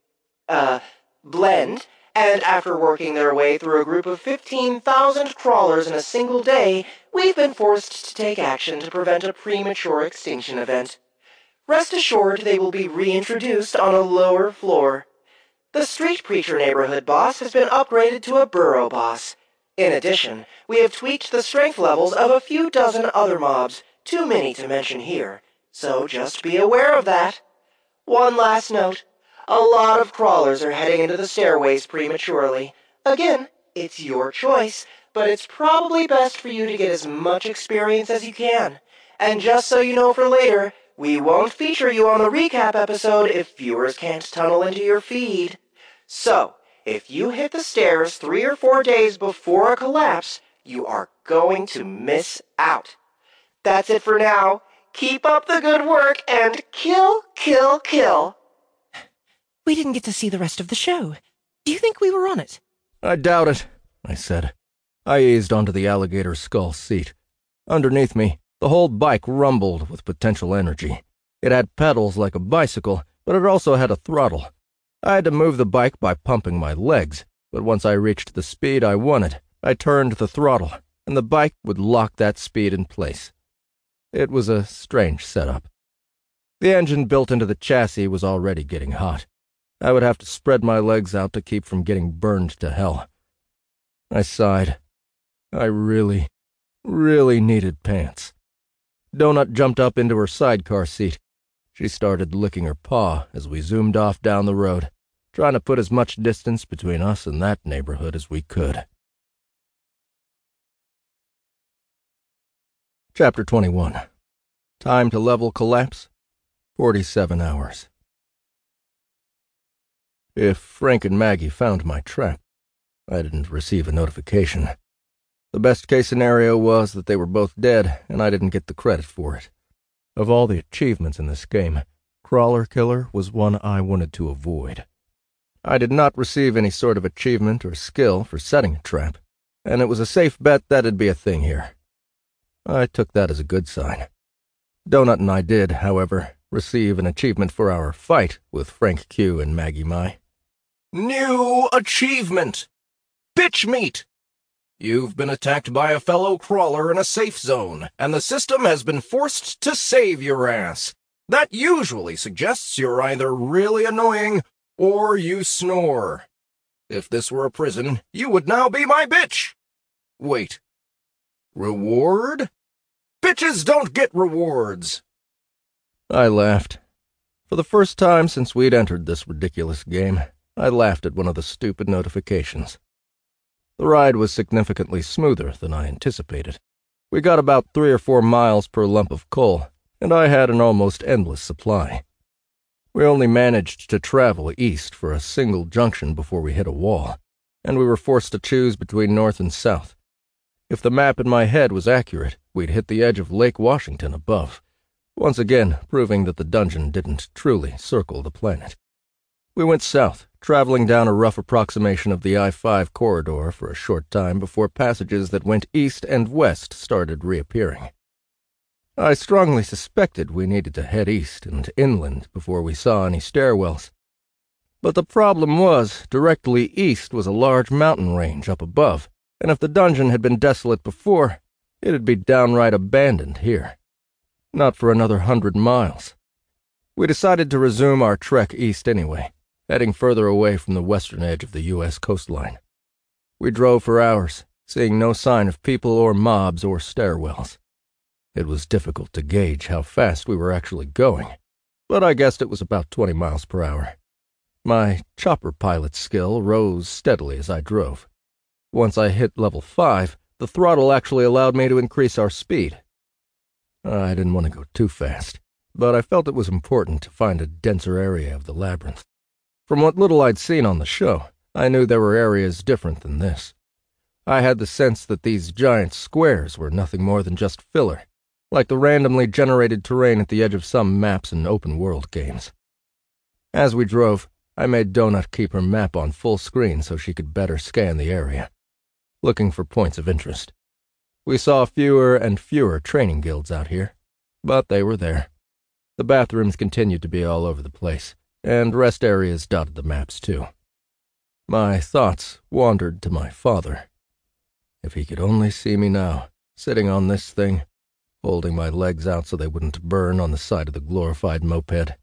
blend, and after working their way through a group of 15,000 crawlers in a single day, we've been forced to take action to prevent a premature extinction event. Rest assured they will be reintroduced on a lower floor. The Street Preacher neighborhood boss has been upgraded to a burrow boss. In addition, we have tweaked the strength levels of a few dozen other mobs, too many to mention here, so just be aware of that. One last note. A lot of crawlers are heading into the stairways prematurely. Again, it's your choice, but it's probably best for you to get as much experience as you can. And just so you know for later, we won't feature you on the recap episode if viewers can't tunnel into your feed. So, if you hit the stairs 3 or 4 days before a collapse, you are going to miss out. That's it for now. Keep up the good work and kill, kill, kill. We didn't get to see the rest of the show. Do you think we were on it? I doubt it, I said. I eased onto the alligator skull seat. Underneath me, the whole bike rumbled with potential energy. It had pedals like a bicycle, but it also had a throttle. I had to move the bike by pumping my legs, but once I reached the speed I wanted, I turned the throttle, and the bike would lock that speed in place. It was a strange setup. The engine built into the chassis was already getting hot. I would have to spread my legs out to keep from getting burned to hell. I sighed. I really needed pants. Donut jumped up into her sidecar seat. She started licking her paw as we zoomed off down the road, trying to put as much distance between us and that neighborhood as we could. Chapter 21. Time to level collapse, 47 hours. If Frank and Maggie found my trap, I didn't receive a notification. The best-case scenario was that they were both dead, and I didn't get the credit for it. Of all the achievements in this game, Crawler Killer was one I wanted to avoid. I did not receive any sort of achievement or skill for setting a trap, and it was a safe bet that'd be a thing here. I took that as a good sign. Donut and I did, however, receive an achievement for our fight with Frank Q and Maggie Mai. New achievement! Bitch meat! You've been attacked by a fellow crawler in a safe zone, and the system has been forced to save your ass. That usually suggests you're either really annoying or you snore. If this were a prison, you would now be my bitch. Wait. Reward? Bitches don't get rewards. I laughed. For the first time since we'd entered this ridiculous game, I laughed at one of the stupid notifications. The ride was significantly smoother than I anticipated. We got about 3 or 4 miles per lump of coal, and I had an almost endless supply. We only managed to travel east for a single junction before we hit a wall, and we were forced to choose between north and south. If the map in my head was accurate, we'd hit the edge of Lake Washington above, once again proving that the dungeon didn't truly circle the planet. We went south, traveling down a rough approximation of the I-5 corridor for a short time before passages that went east and west started reappearing. I strongly suspected we needed to head east and inland before we saw any stairwells. But the problem was, directly east was a large mountain range up above, and if the dungeon had been desolate before, it'd be downright abandoned here. Not for another 100 miles. We decided to resume our trek east anyway, heading further away from the western edge of the U.S. coastline. We drove for hours, seeing no sign of people or mobs or stairwells. It was difficult to gauge how fast we were actually going, but I guessed it was about 20 miles per hour. My chopper pilot skill rose steadily as I drove. Once I hit level 5, the throttle actually allowed me to increase our speed. I didn't want to go too fast, but I felt it was important to find a denser area of the labyrinth. From what little I'd seen on the show, I knew there were areas different than this. I had the sense that these giant squares were nothing more than just filler, like the randomly generated terrain at the edge of some maps in open-world games. As we drove, I made Donut keep her map on full screen so she could better scan the area, looking for points of interest. We saw fewer and fewer training guilds out here, but they were there. The bathrooms continued to be all over the place, and rest areas dotted the maps too. My thoughts wandered to my father. If he could only see me now, sitting on this thing, holding my legs out so they wouldn't burn on the side of the glorified moped.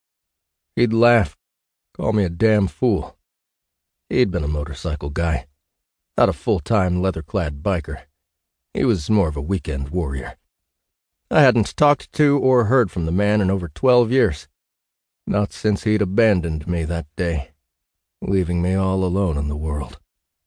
He'd laugh, call me a damn fool. He'd been a motorcycle guy, not a full-time leather-clad biker. He was more of a weekend warrior. I hadn't talked to or heard from the man in over 12 years. Not since he'd abandoned me that day, leaving me all alone in the world.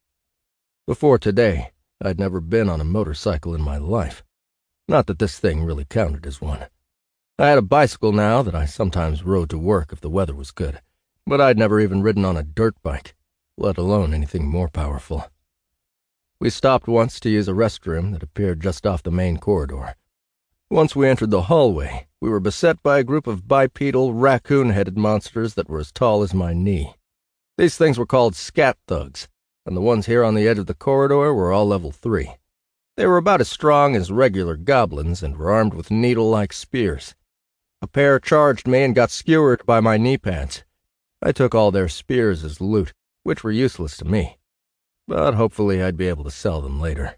Before today, I'd never been on a motorcycle in my life. Not that this thing really counted as one. I had a bicycle now that I sometimes rode to work if the weather was good, but I'd never even ridden on a dirt bike, let alone anything more powerful. We stopped once to use a restroom that appeared just off the main corridor. Once we entered the hallway, we were beset by a group of bipedal, raccoon-headed monsters that were as tall as my knee. These things were called scat thugs, and the ones here on the edge of the corridor were all level 3. They were about as strong as regular goblins and were armed with needle-like spears. A pair charged me and got skewered by my knee pads. I took all their spears as loot, which were useless to me, but hopefully I'd be able to sell them later.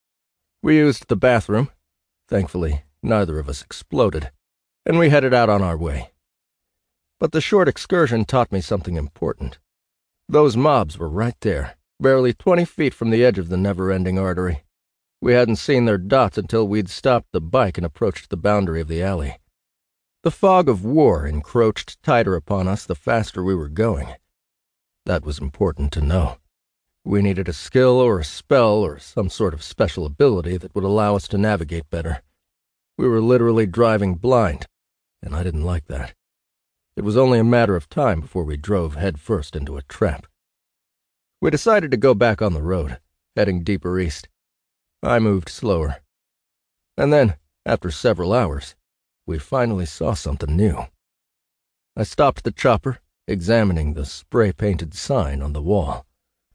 We used the bathroom. Thankfully, neither of us exploded, and we headed out on our way. But the short excursion taught me something important. Those mobs were right there, barely 20 feet from the edge of the never-ending artery. We hadn't seen their dots until we'd stopped the bike and approached the boundary of the alley. The fog of war encroached tighter upon us the faster we were going. That was important to know. We needed a skill or a spell or some sort of special ability that would allow us to navigate better. We were literally driving blind, and I didn't like that. It was only a matter of time before we drove headfirst into a trap. We decided to go back on the road, heading deeper east. I moved slower. And then, after several hours, we finally saw something new. I stopped the chopper, examining the spray-painted sign on the wall.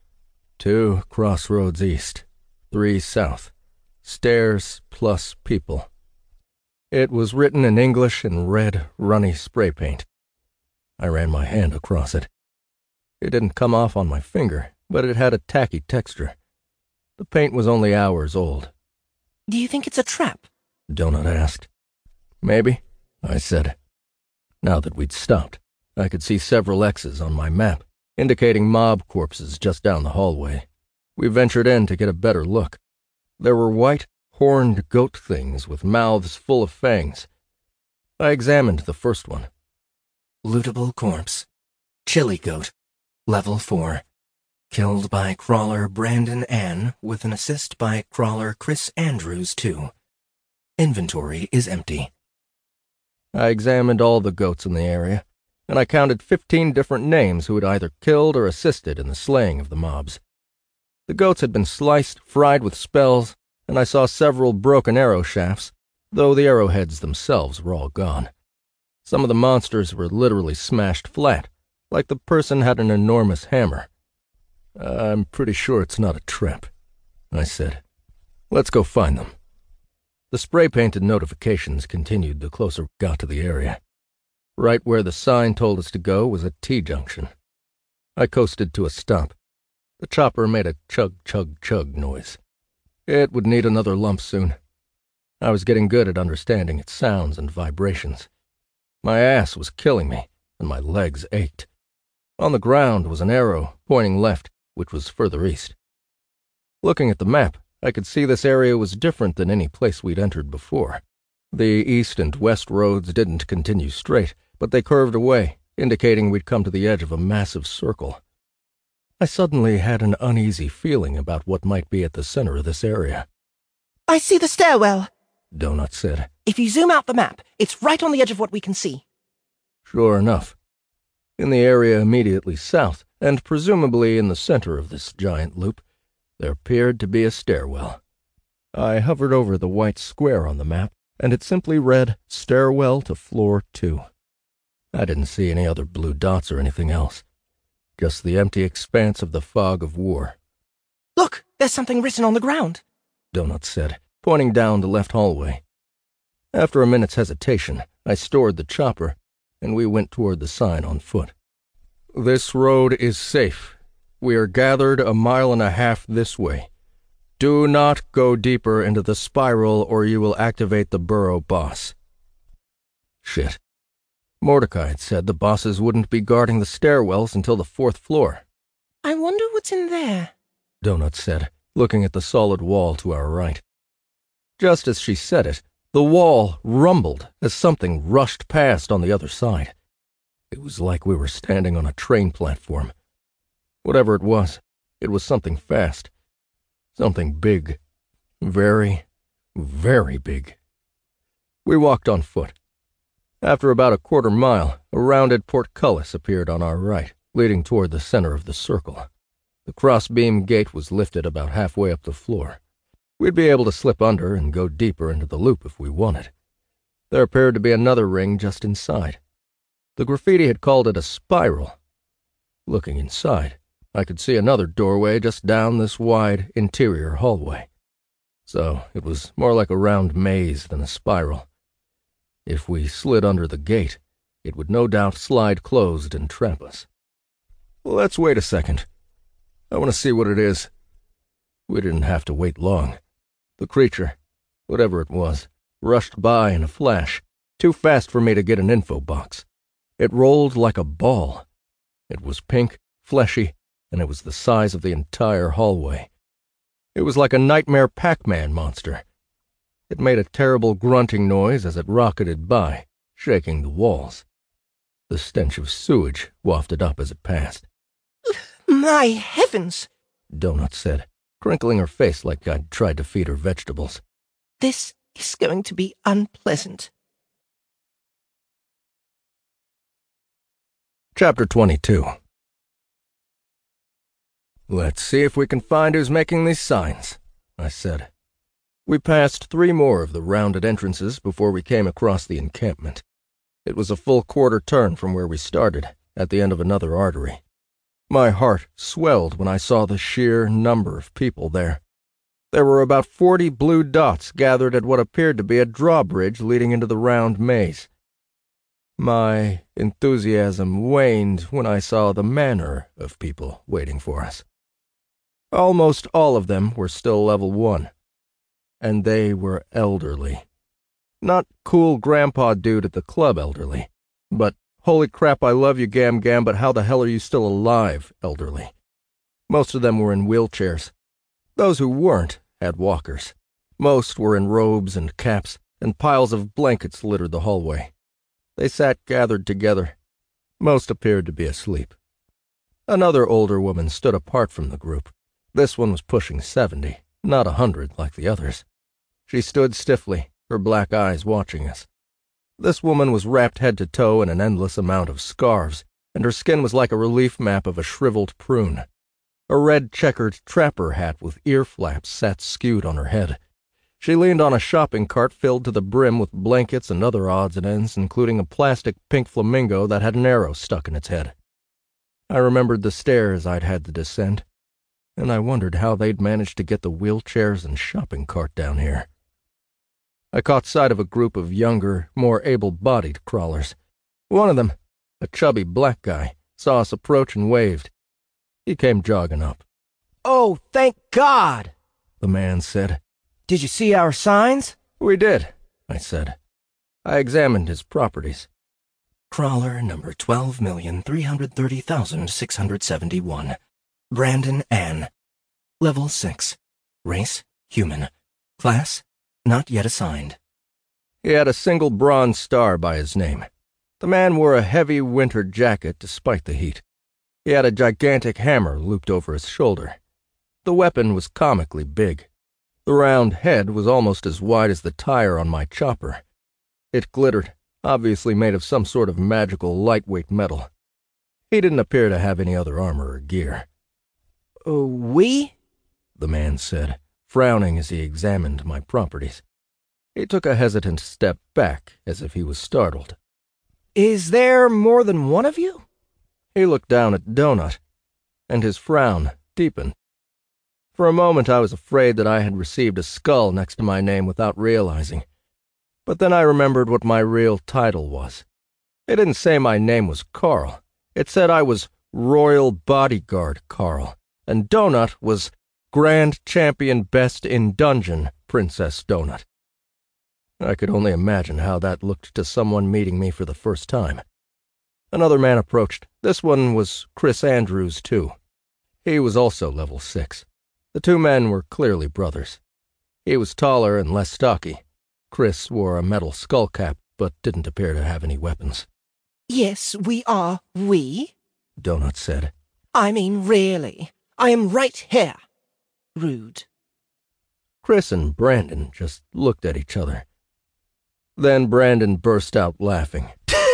2 crossroads east, 3 south, stairs plus people. It was written in English in red, runny spray paint. I ran my hand across it. It didn't come off on my finger, but it had a tacky texture. The paint was only hours old. Do you think it's a trap? Donut asked. Maybe, I said. Now that we'd stopped, I could see several X's on my map, indicating mob corpses just down the hallway. We ventured in to get a better look. There were white, horned goat things with mouths full of fangs. I examined the first one. Lootable corpse. Chili goat. Level 4. Killed by crawler Brandon Ann with an assist by crawler Chris Andrews, too. Inventory is empty. I examined all the goats in the area, and I counted 15 different names who had either killed or assisted in the slaying of the mobs. The goats had been sliced, fried with spells, and I saw several broken arrow shafts, though the arrowheads themselves were all gone. Some of the monsters were literally smashed flat, like the person had an enormous hammer. I'm pretty sure it's not a trap, I said. Let's go find them. The spray-painted notifications continued the closer we got to the area. Right where the sign told us to go was a T-junction. I coasted to a stop. The chopper made a chug-chug-chug noise. It would need another lump soon. I was getting good at understanding its sounds and vibrations. My ass was killing me, and my legs ached. On the ground was an arrow pointing left, which was further east. Looking at the map, I could see this area was different than any place we'd entered before. The east and west roads didn't continue straight, but they curved away, indicating we'd come to the edge of a massive circle. I suddenly had an uneasy feeling about what might be at the center of this area. I see the stairwell, Donut said. If you zoom out the map, it's right on the edge of what we can see. Sure enough. In the area immediately south, and presumably in the center of this giant loop, there appeared to be a stairwell. I hovered over the white square on the map, and it simply read, Stairwell to Floor 2. I didn't see any other blue dots or anything else. Just the empty expanse of the fog of war. Look, there's something written on the ground, Donut said, pointing down the left hallway. After a minute's hesitation, I stored the chopper, and we went toward the sign on foot. This road is safe. We are gathered 1.5 miles this way. Do not go deeper into the spiral or you will activate the burrow boss. Shit. Mordecai had said the bosses wouldn't be guarding the stairwells until the 4th floor. I wonder what's in there, Donut said, looking at the solid wall to our right. Just as she said it, the wall rumbled as something rushed past on the other side. It was like we were standing on a train platform. Whatever it was something fast. Something big. Very, very big. We walked on foot. After about 1/4 mile, a rounded portcullis appeared on our right, leading toward the center of the circle. The cross-beam gate was lifted about halfway up the floor. We'd be able to slip under and go deeper into the loop if we wanted. There appeared to be another ring just inside. The graffiti had called it a spiral. Looking inside, I could see another doorway just down this wide interior hallway. So it was more like a round maze than a spiral. If we slid under the gate, it would no doubt slide closed and trap us. Let's wait a second. I want to see what it is. We didn't have to wait long. The creature, whatever it was, rushed by in a flash, too fast for me to get an info box. It rolled like a ball. It was pink, fleshy, and it was the size of the entire hallway. It was like a nightmare Pac-Man monster. It made a terrible grunting noise as it rocketed by, shaking the walls. The stench of sewage wafted up as it passed. My heavens, Donut said, crinkling her face like I'd tried to feed her vegetables. This is going to be unpleasant. Chapter 22. Let's see if we can find who's making these signs, I said. We passed 3 more of the rounded entrances before we came across the encampment. It was a full quarter turn from where we started, at the end of another artery. My heart swelled when I saw the sheer number of people there. There were about 40 blue dots gathered at what appeared to be a drawbridge leading into the round maze. My enthusiasm waned when I saw the manner of people waiting for us. Almost all of them were still level 1, and they were elderly. Not cool grandpa dude at the club elderly, but holy crap I love you Gam Gam, but how the hell are you still alive elderly. Most of them were in wheelchairs. Those who weren't had walkers. Most were in robes and caps, and piles of blankets littered the hallway. They sat gathered together. Most appeared to be asleep. Another older woman stood apart from the group. This one was pushing 70, not 100 like the others. She stood stiffly, her black eyes watching us. This woman was wrapped head to toe in an endless amount of scarves, and her skin was like a relief map of a shriveled prune. A red checkered trapper hat with ear flaps sat skewed on her head. She leaned on a shopping cart filled to the brim with blankets and other odds and ends, including a plastic pink flamingo that had an arrow stuck in its head. I remembered the stairs I'd had to descend, and I wondered how they'd managed to get the wheelchairs and shopping cart down here. I caught sight of a group of younger, more able-bodied crawlers. One of them, a chubby black guy, saw us approach and waved. He came jogging up. "Oh, thank God," the man said. "Did you see our signs?" "We did," I said. I examined his properties. Crawler number 12,330,671. Brandon Ann. Level 6. Race, human. Class, not yet assigned. He had a single bronze star by his name. The man wore a heavy winter jacket despite the heat. He had a gigantic hammer looped over his shoulder. The weapon was comically big. The round head was almost as wide as the tire on my chopper. It glittered, obviously made of some sort of magical lightweight metal. He didn't appear to have any other armor or gear. We? The man said, frowning as he examined my properties. He took a hesitant step back, as if he was startled. Is there more than one of you? He looked down at Donut, and his frown deepened. For a moment I was afraid that I had received a skull next to my name without realizing. But then I remembered what my real title was. It didn't say my name was Carl. It said I was Royal Bodyguard Carl, and Donut was Grand Champion Best in Dungeon Princess Donut. I could only imagine how that looked to someone meeting me for the first time. Another man approached. This one was Chris Andrews, too. He was also level 6. The two men were clearly brothers. He was taller and less stocky. Chris wore a metal skull cap, but didn't appear to have any weapons. Yes, we are we, Donut said. I mean, really. I am right here. Rude. Chris and Brandon just looked at each other. Then Brandon burst out laughing.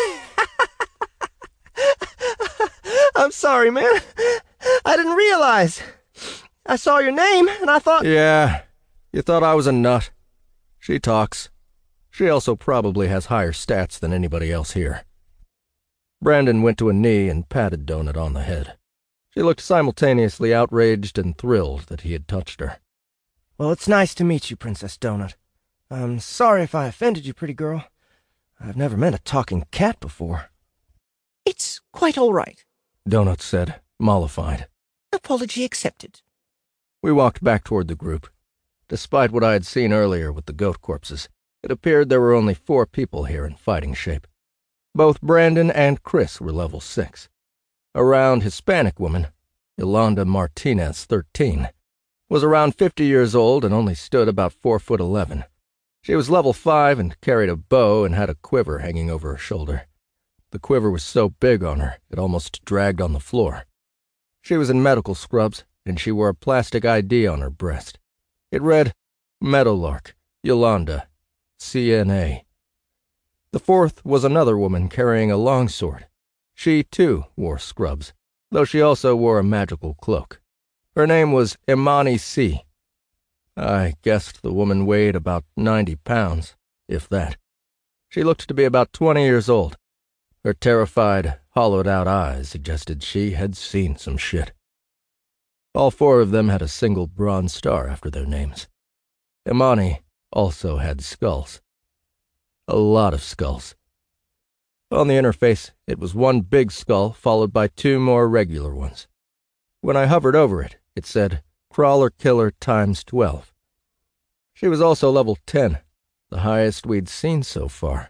I'm sorry, man. I didn't realize. I saw your name, and I thought... Yeah, you thought I was a nut. She talks. She also probably has higher stats than anybody else here. Brandon went to a knee and patted Donut on the head. She looked simultaneously outraged and thrilled that he had touched her. Well, it's nice to meet you, Princess Donut. I'm sorry if I offended you, pretty girl. I've never met a talking cat before. It's quite all right. Donut said, mollified. Apology accepted. We walked back toward the group. Despite what I had seen earlier with the goat corpses, it appeared there were only 4 people here in fighting shape. Both Brandon and Chris were level 6. A round Hispanic woman, Yolanda Martinez, 13, was around 50 years old and only stood about 4'11". She was level 5 and carried a bow and had a quiver hanging over her shoulder. The quiver was so big on her, it almost dragged on the floor. She was in medical scrubs, and she wore a plastic ID on her breast. It read, Meadowlark, Yolanda, CNA. The 4th was another woman carrying a longsword. She, too, wore scrubs, though she also wore a magical cloak. Her name was Imani C. I guessed the woman weighed about 90 pounds, if that. She looked to be about 20 years old. Her terrified, hollowed-out eyes suggested she had seen some shit. All 4 of them had a single bronze star after their names. Imani also had skulls. A lot of skulls. On the interface, it was one big skull followed by 2 more regular ones. When I hovered over it, it said, Crawler Killer times 12. She was also level 10, the highest we'd seen so far.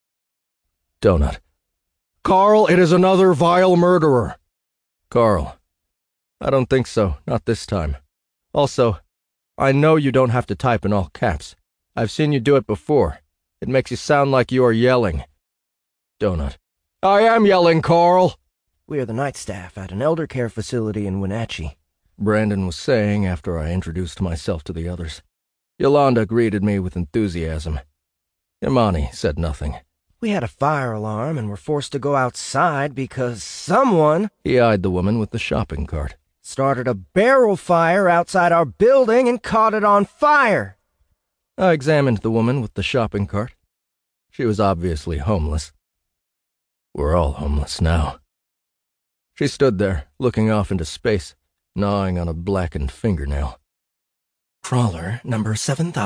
Donut. Carl, it is another vile murderer. Carl. I don't think so, not this time. Also, I know you don't have to type in all caps. I've seen you do it before. It makes you sound like you are yelling. Donut. I am yelling, Carl. We are the night staff at an elder care facility in Wenatchee, Brandon was saying after I introduced myself to the others. Yolanda greeted me with enthusiasm. Imani said nothing. We had a fire alarm and were forced to go outside because someone... He eyed the woman with the shopping cart. Started a barrel fire outside our building and caught it on fire. I examined the woman with the shopping cart. She was obviously homeless. We're all homeless now. She stood there, looking off into space, gnawing on a blackened fingernail. Crawler number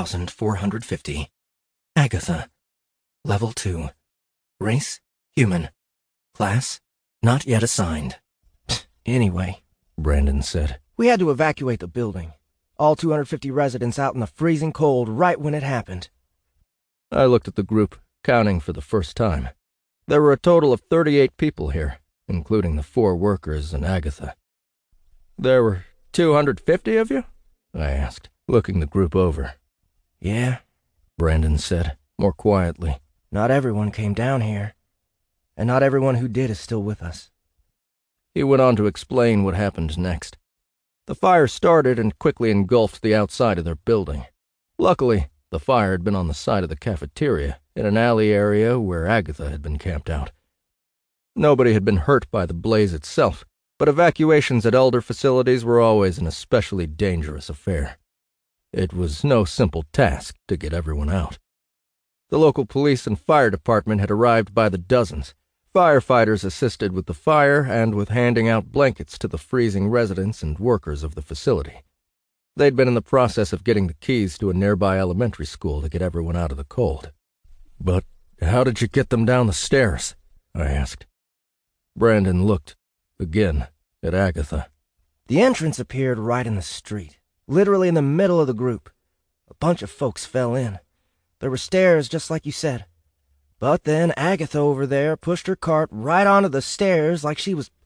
7450. Agatha. Level 2. Race, human. Class, not yet assigned. Anyway, Brandon said. We had to evacuate the building. All 250 residents out in the freezing cold right when it happened. I looked at the group, counting for the first time. There were a total of 38 people here, including the 4 workers and Agatha. There were 250 of you? I asked, looking the group over. Yeah, Brandon said, more quietly. Not everyone came down here. and not everyone who did is still with us." He went on to explain what happened next. The fire started and quickly engulfed the outside of their building. Luckily, the fire had been on the side of the cafeteria, in an alley area where Agatha had been camped out. Nobody had been hurt by the blaze itself, but evacuations at elder facilities were always an especially dangerous affair. It was no simple task to get everyone out. The local police and fire department had arrived by the dozens. Firefighters assisted with the fire and with handing out blankets to the freezing residents and workers of the facility. They'd been in the process of getting the keys to a nearby elementary school to get everyone out of the cold. "But how did you get them down the stairs?" I asked. Brandon looked, again, at Agatha. "The entrance appeared right in the street, literally in the middle of the group. A bunch of folks fell in. There were stairs just like you said. But then Agatha over there pushed her cart right onto the stairs like she was...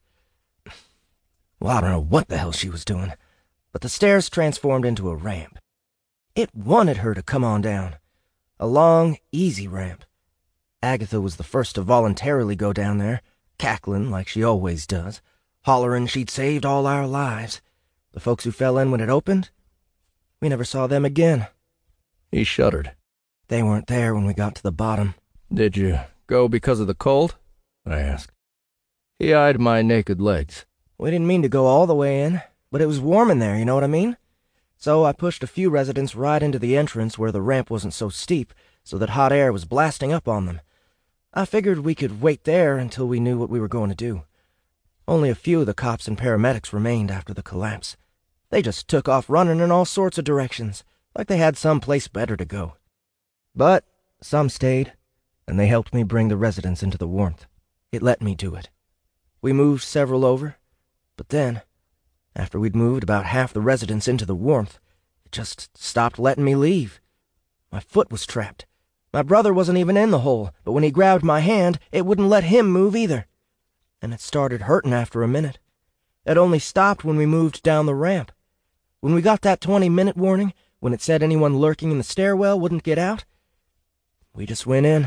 Well, I don't know what the hell she was doing, but the stairs transformed into a ramp. It wanted her to come on down. A long, easy ramp. Agatha was the first to voluntarily go down there, cackling like she always does, hollering she'd saved all our lives. The folks who fell in when it opened, we never saw them again." He shuddered. "They weren't there when we got to the bottom." "Did you go because of the cold?" I asked. He eyed my naked legs. "We didn't mean to go all the way in, but it was warm in there, you know what I mean? So I pushed a few residents right into the entrance where the ramp wasn't so steep, so that hot air was blasting up on them. I figured we could wait there until we knew what we were going to do. Only a few of the cops and paramedics remained after the collapse. They just took off running in all sorts of directions, like they had some place better to go. But some stayed, and they helped me bring the residents into the warmth. It let me do it. We moved several over, but then, after we'd moved about half the residents into the warmth, it just stopped letting me leave. My foot was trapped. My brother wasn't even in the hole, but when he grabbed my hand, it wouldn't let him move either. And it started hurting after a minute. It only stopped when we moved down the ramp. When we got that 20-minute warning, when it said anyone lurking in the stairwell wouldn't get out, we just went in.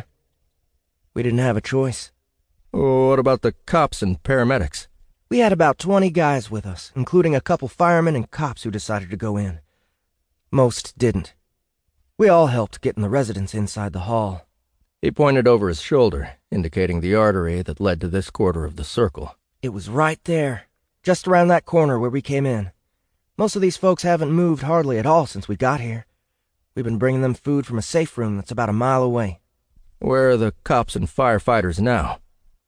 We didn't have a choice." "What about the cops and paramedics?" "We had about 20 guys with us, including a couple firemen and cops who decided to go in. Most didn't. We all helped getting the residents inside the hall." He pointed over his shoulder, indicating the artery that led to this quarter of the circle. "It was right there, just around that corner where we came in. Most of these folks haven't moved hardly at all since we got here. We've been bringing them food from a safe room that's about a mile away." "Where are the cops and firefighters now?"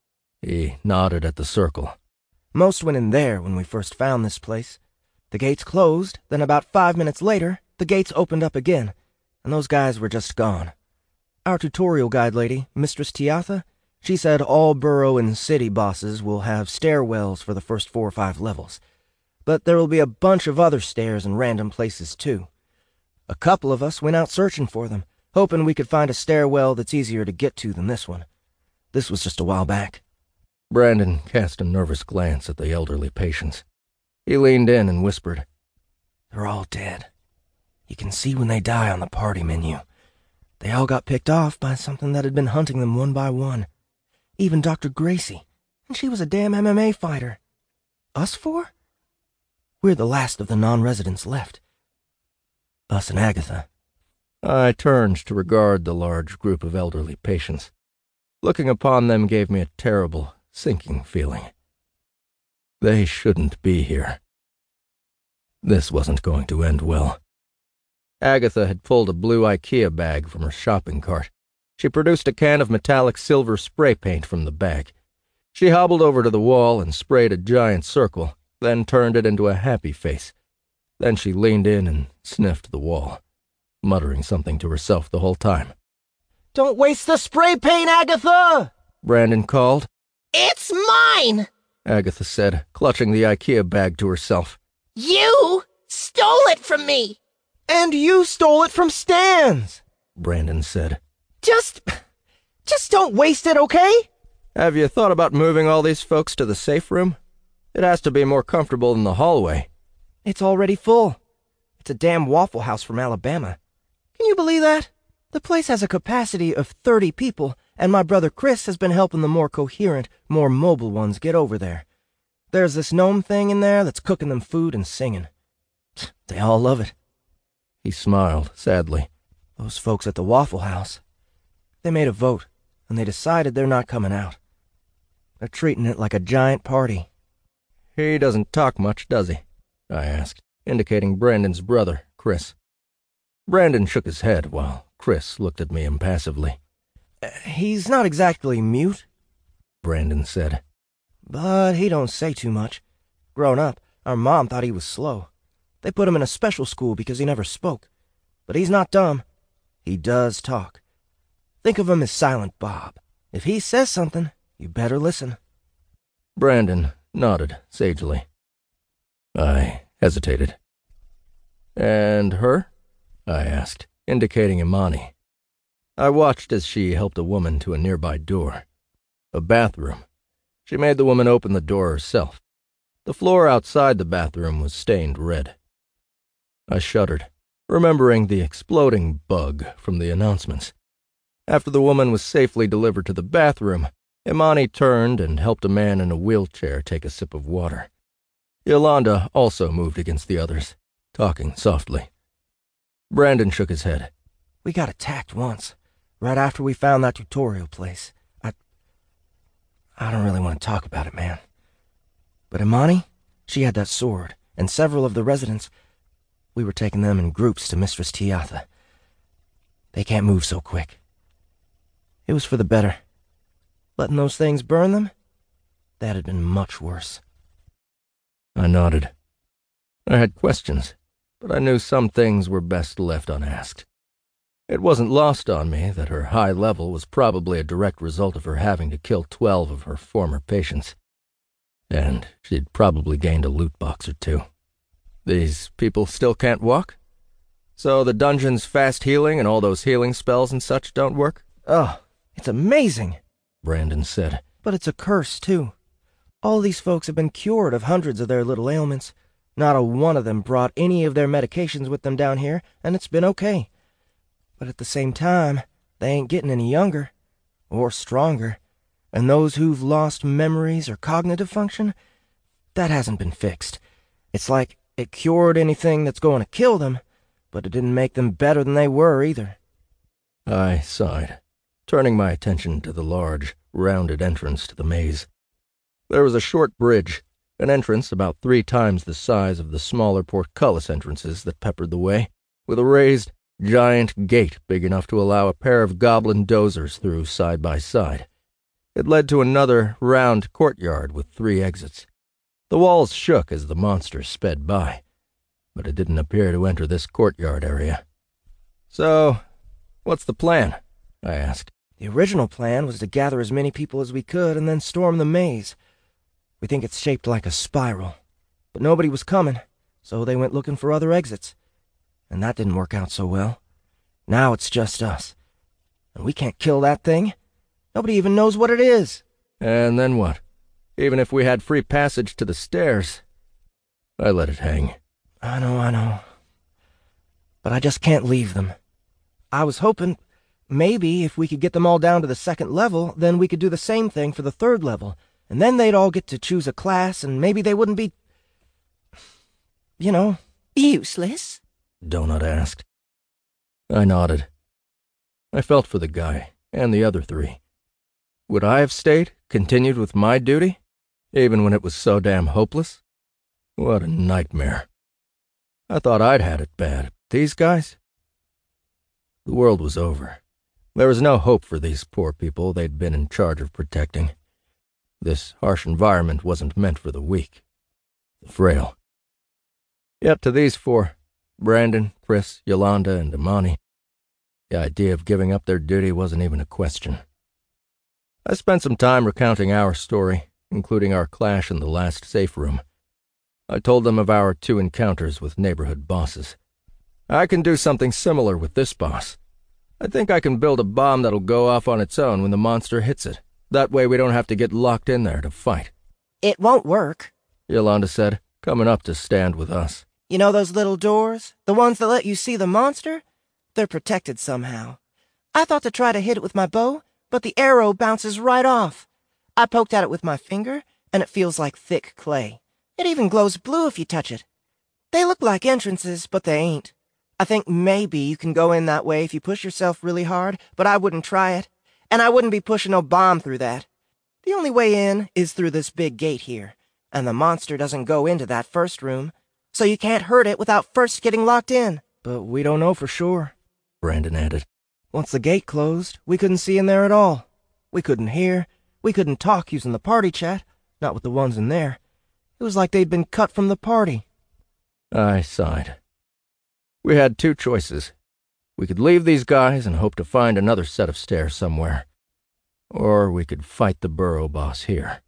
He nodded at the circle. "Most went in there when we first found this place. The gates closed, then about 5 minutes later, the gates opened up again, and those guys were just gone. Our tutorial guide lady, Mistress Tiatha, she said all borough and city bosses will have stairwells for the first 4 or 5 levels. But there will be a bunch of other stairs in random places, too. A couple of us went out searching for them, hoping we could find a stairwell that's easier to get to than this one. This was just a while back." Brandon cast a nervous glance at the elderly patients. He leaned in and whispered, "They're all dead. You can see when they die on the party menu. They all got picked off by something that had been hunting them one by one. Even Dr. Gracie, and she was a damn MMA fighter. Us 4? We're the last of the non-residents left. Us and Agatha." I turned to regard the large group of elderly patients. Looking upon them gave me a terrible, sinking feeling. They shouldn't be here. This wasn't going to end well. Agatha had pulled a blue IKEA bag from her shopping cart. She produced a can of metallic silver spray paint from the bag. She hobbled over to the wall and sprayed a giant circle, then turned it into a happy face. Then she leaned in and sniffed the wall, muttering something to herself the whole time. "Don't waste the spray paint, Agatha!" Brandon called. It's mine! Agatha said, clutching the IKEA bag to herself. You stole it from me! "And you stole it from Stan's," Brandon said. Just don't waste it, okay?" Have you thought about moving all these folks to the safe room? It has to be more comfortable than the hallway. "It's already full. It's a damn Waffle House from Alabama. Can you believe that? The place has a capacity of 30 people, and my brother Chris has been helping the more coherent, more mobile ones get over there. There's this gnome thing in there that's cooking them food and singing. They all love it." He smiled sadly. "Those folks at the Waffle House, they made a vote, and they decided they're not coming out. They're treating it like a giant party." "He doesn't talk much, does he?" I asked, indicating Brandon's brother, Chris. Brandon shook his head while Chris looked at me impassively. "He's not exactly mute," Brandon said. "but he don't say too much. Growing up, our mom thought he was slow. They put him in a special school because he never spoke. But he's not dumb. He does talk. Think of him as Silent Bob. If he says something, you better listen." Brandon nodded sagely. I hesitated. "And her?" I asked, indicating Imani. I watched as she helped a woman to a nearby door. A bathroom. She made the woman open the door herself. The floor outside the bathroom was stained red. I shuddered, remembering the exploding bug from the announcements. After the woman was safely delivered to the bathroom, Imani turned and helped a man in a wheelchair take a sip of water. Yolanda also moved against the others, talking softly. Brandon shook his head. "We got attacked once, right after we found that tutorial place. I don't really want to talk about it, man. But Imani, she had that sword, and several of the residents, we were taking them in groups to Mistress Tiatha. They can't move so quick. It was for the better. Letting those things burn them? That had been much worse." I nodded. I had questions, but I knew some things were best left unasked. It wasn't lost on me that her high level was probably a direct result of her having to kill 12 of her former patients. And she'd probably gained a loot box or two. These people still can't walk? So the dungeon's fast healing and all those healing spells and such don't work? "Oh, it's amazing," Brandon said. "but it's a curse, too. All these folks have been cured of hundreds of their little ailments. Not a one of them brought any of their medications with them down here, and it's been okay. But at the same time, they ain't getting any younger, or stronger, and those who've lost memories or cognitive function, that hasn't been fixed. It's like it cured anything that's going to kill them, but it didn't make them better than they were either." I sighed, turning my attention to the large, rounded entrance to the maze. There was a short bridge, an entrance about 3 times the size of the smaller portcullis entrances that peppered the way, with a raised, giant gate big enough to allow a pair of goblin dozers through side by side. It led to another round courtyard with 3 exits. The walls shook as the monster sped by, but it didn't appear to enter this courtyard area. "So, what's the plan?" I asked. "The original plan was to gather as many people as we could and then storm the maze. We think it's shaped like a spiral. But nobody was coming, so they went looking for other exits. And that didn't work out so well. Now it's just us. And we can't kill that thing. Nobody even knows what it is." "And then what? Even if we had free passage to the stairs?" I let it hang. I know. But I just can't leave them. I was hoping maybe if we could get them all down to the 2nd level, then we could do the same thing for the 3rd level. And then they'd all get to choose a class, and maybe they wouldn't be... Useless? Donut asked. I nodded. I felt for the guy, and the other 3. Would I have stayed, continued with my duty, even when it was so damn hopeless? What a nightmare. I thought I'd had it bad. These guys? The world was over. There was no hope for these poor people they'd been in charge of protecting. This harsh environment wasn't meant for the weak, the frail. Yet to these 4, Brandon, Chris, Yolanda, and Imani, the idea of giving up their duty wasn't even a question. I spent some time recounting our story, including our clash in the last safe room. I told them of our 2 encounters with neighborhood bosses. I can do something similar with this boss. I think I can build a bomb that'll go off on its own when the monster hits it. That way we don't have to get locked in there to fight. "It won't work," Yolanda said, coming up to stand with us. "You know those little doors? The ones that let you see the monster? They're protected somehow. I thought to try to hit it with my bow, but the arrow bounces right off. I poked at it with my finger, and it feels like thick clay. It even glows blue if you touch it. They look like entrances, but they ain't. I think maybe you can go in that way if you push yourself really hard, but I wouldn't try it. And I wouldn't be pushing no bomb through that. The only way in is through this big gate here, and the monster doesn't go into that first room, so you can't hurt it without first getting locked in. But we don't know for sure, Brandon added. Once the gate closed, we couldn't see in there at all. We couldn't hear. We couldn't talk using the party chat, not with the ones in there. It was like they'd been cut from the party. I sighed. We had two choices. We could leave these guys and hope to find another set of stairs somewhere. Or we could fight the burrow boss here.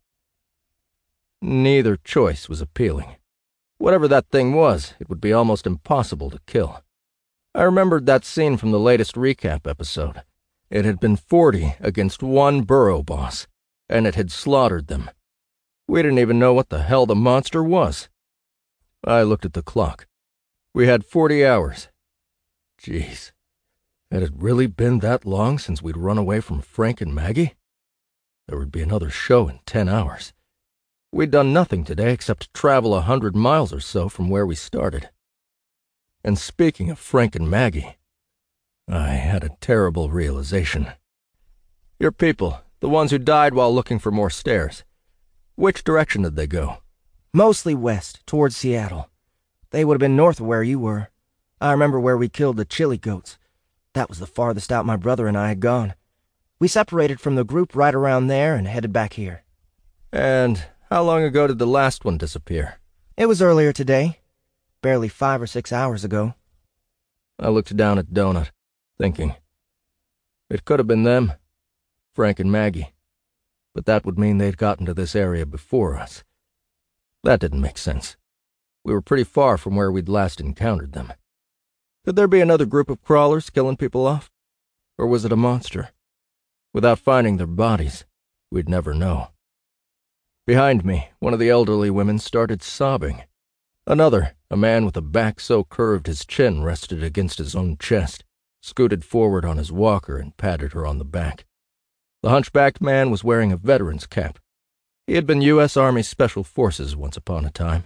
Neither choice was appealing. Whatever that thing was, it would be almost impossible to kill. I remembered that scene from the latest recap episode. It had been 40 against one burrow boss, and it had slaughtered them. We didn't even know what the hell the monster was. I looked at the clock. We had 40 hours. Jeez. Had it really been that long since we'd run away from Frank and Maggie? There would be another show in 10 hours. We'd done nothing today except travel 100 miles or so from where we started. And speaking of Frank and Maggie, I had a terrible realization. Your people, the ones who died while looking for more stairs, which direction did they go? Mostly west, towards Seattle. They would have been north of where you were. I remember where we killed the chili goats. That was the farthest out my brother and I had gone. We separated from the group right around there and headed back here. And how long ago did the last one disappear? It was earlier today. Barely 5 or 6 hours ago. I looked down at Donut, thinking. It could have been them, Frank and Maggie. But that would mean they'd gotten to this area before us. That didn't make sense. We were pretty far from where we'd last encountered them. Could there be another group of crawlers killing people off? Or was it a monster? Without finding their bodies, we'd never know. Behind me, one of the elderly women started sobbing. Another, a man with a back so curved his chin rested against his own chest, scooted forward on his walker and patted her on the back. The hunchbacked man was wearing a veteran's cap. He had been U.S. Army Special Forces once upon a time.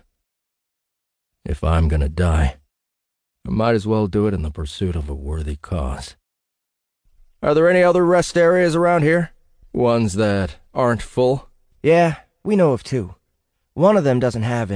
If I'm gonna die, I might as well do it in the pursuit of a worthy cause. Are there any other rest areas around here? Ones that aren't full? Yeah, we know of 2. One of them doesn't have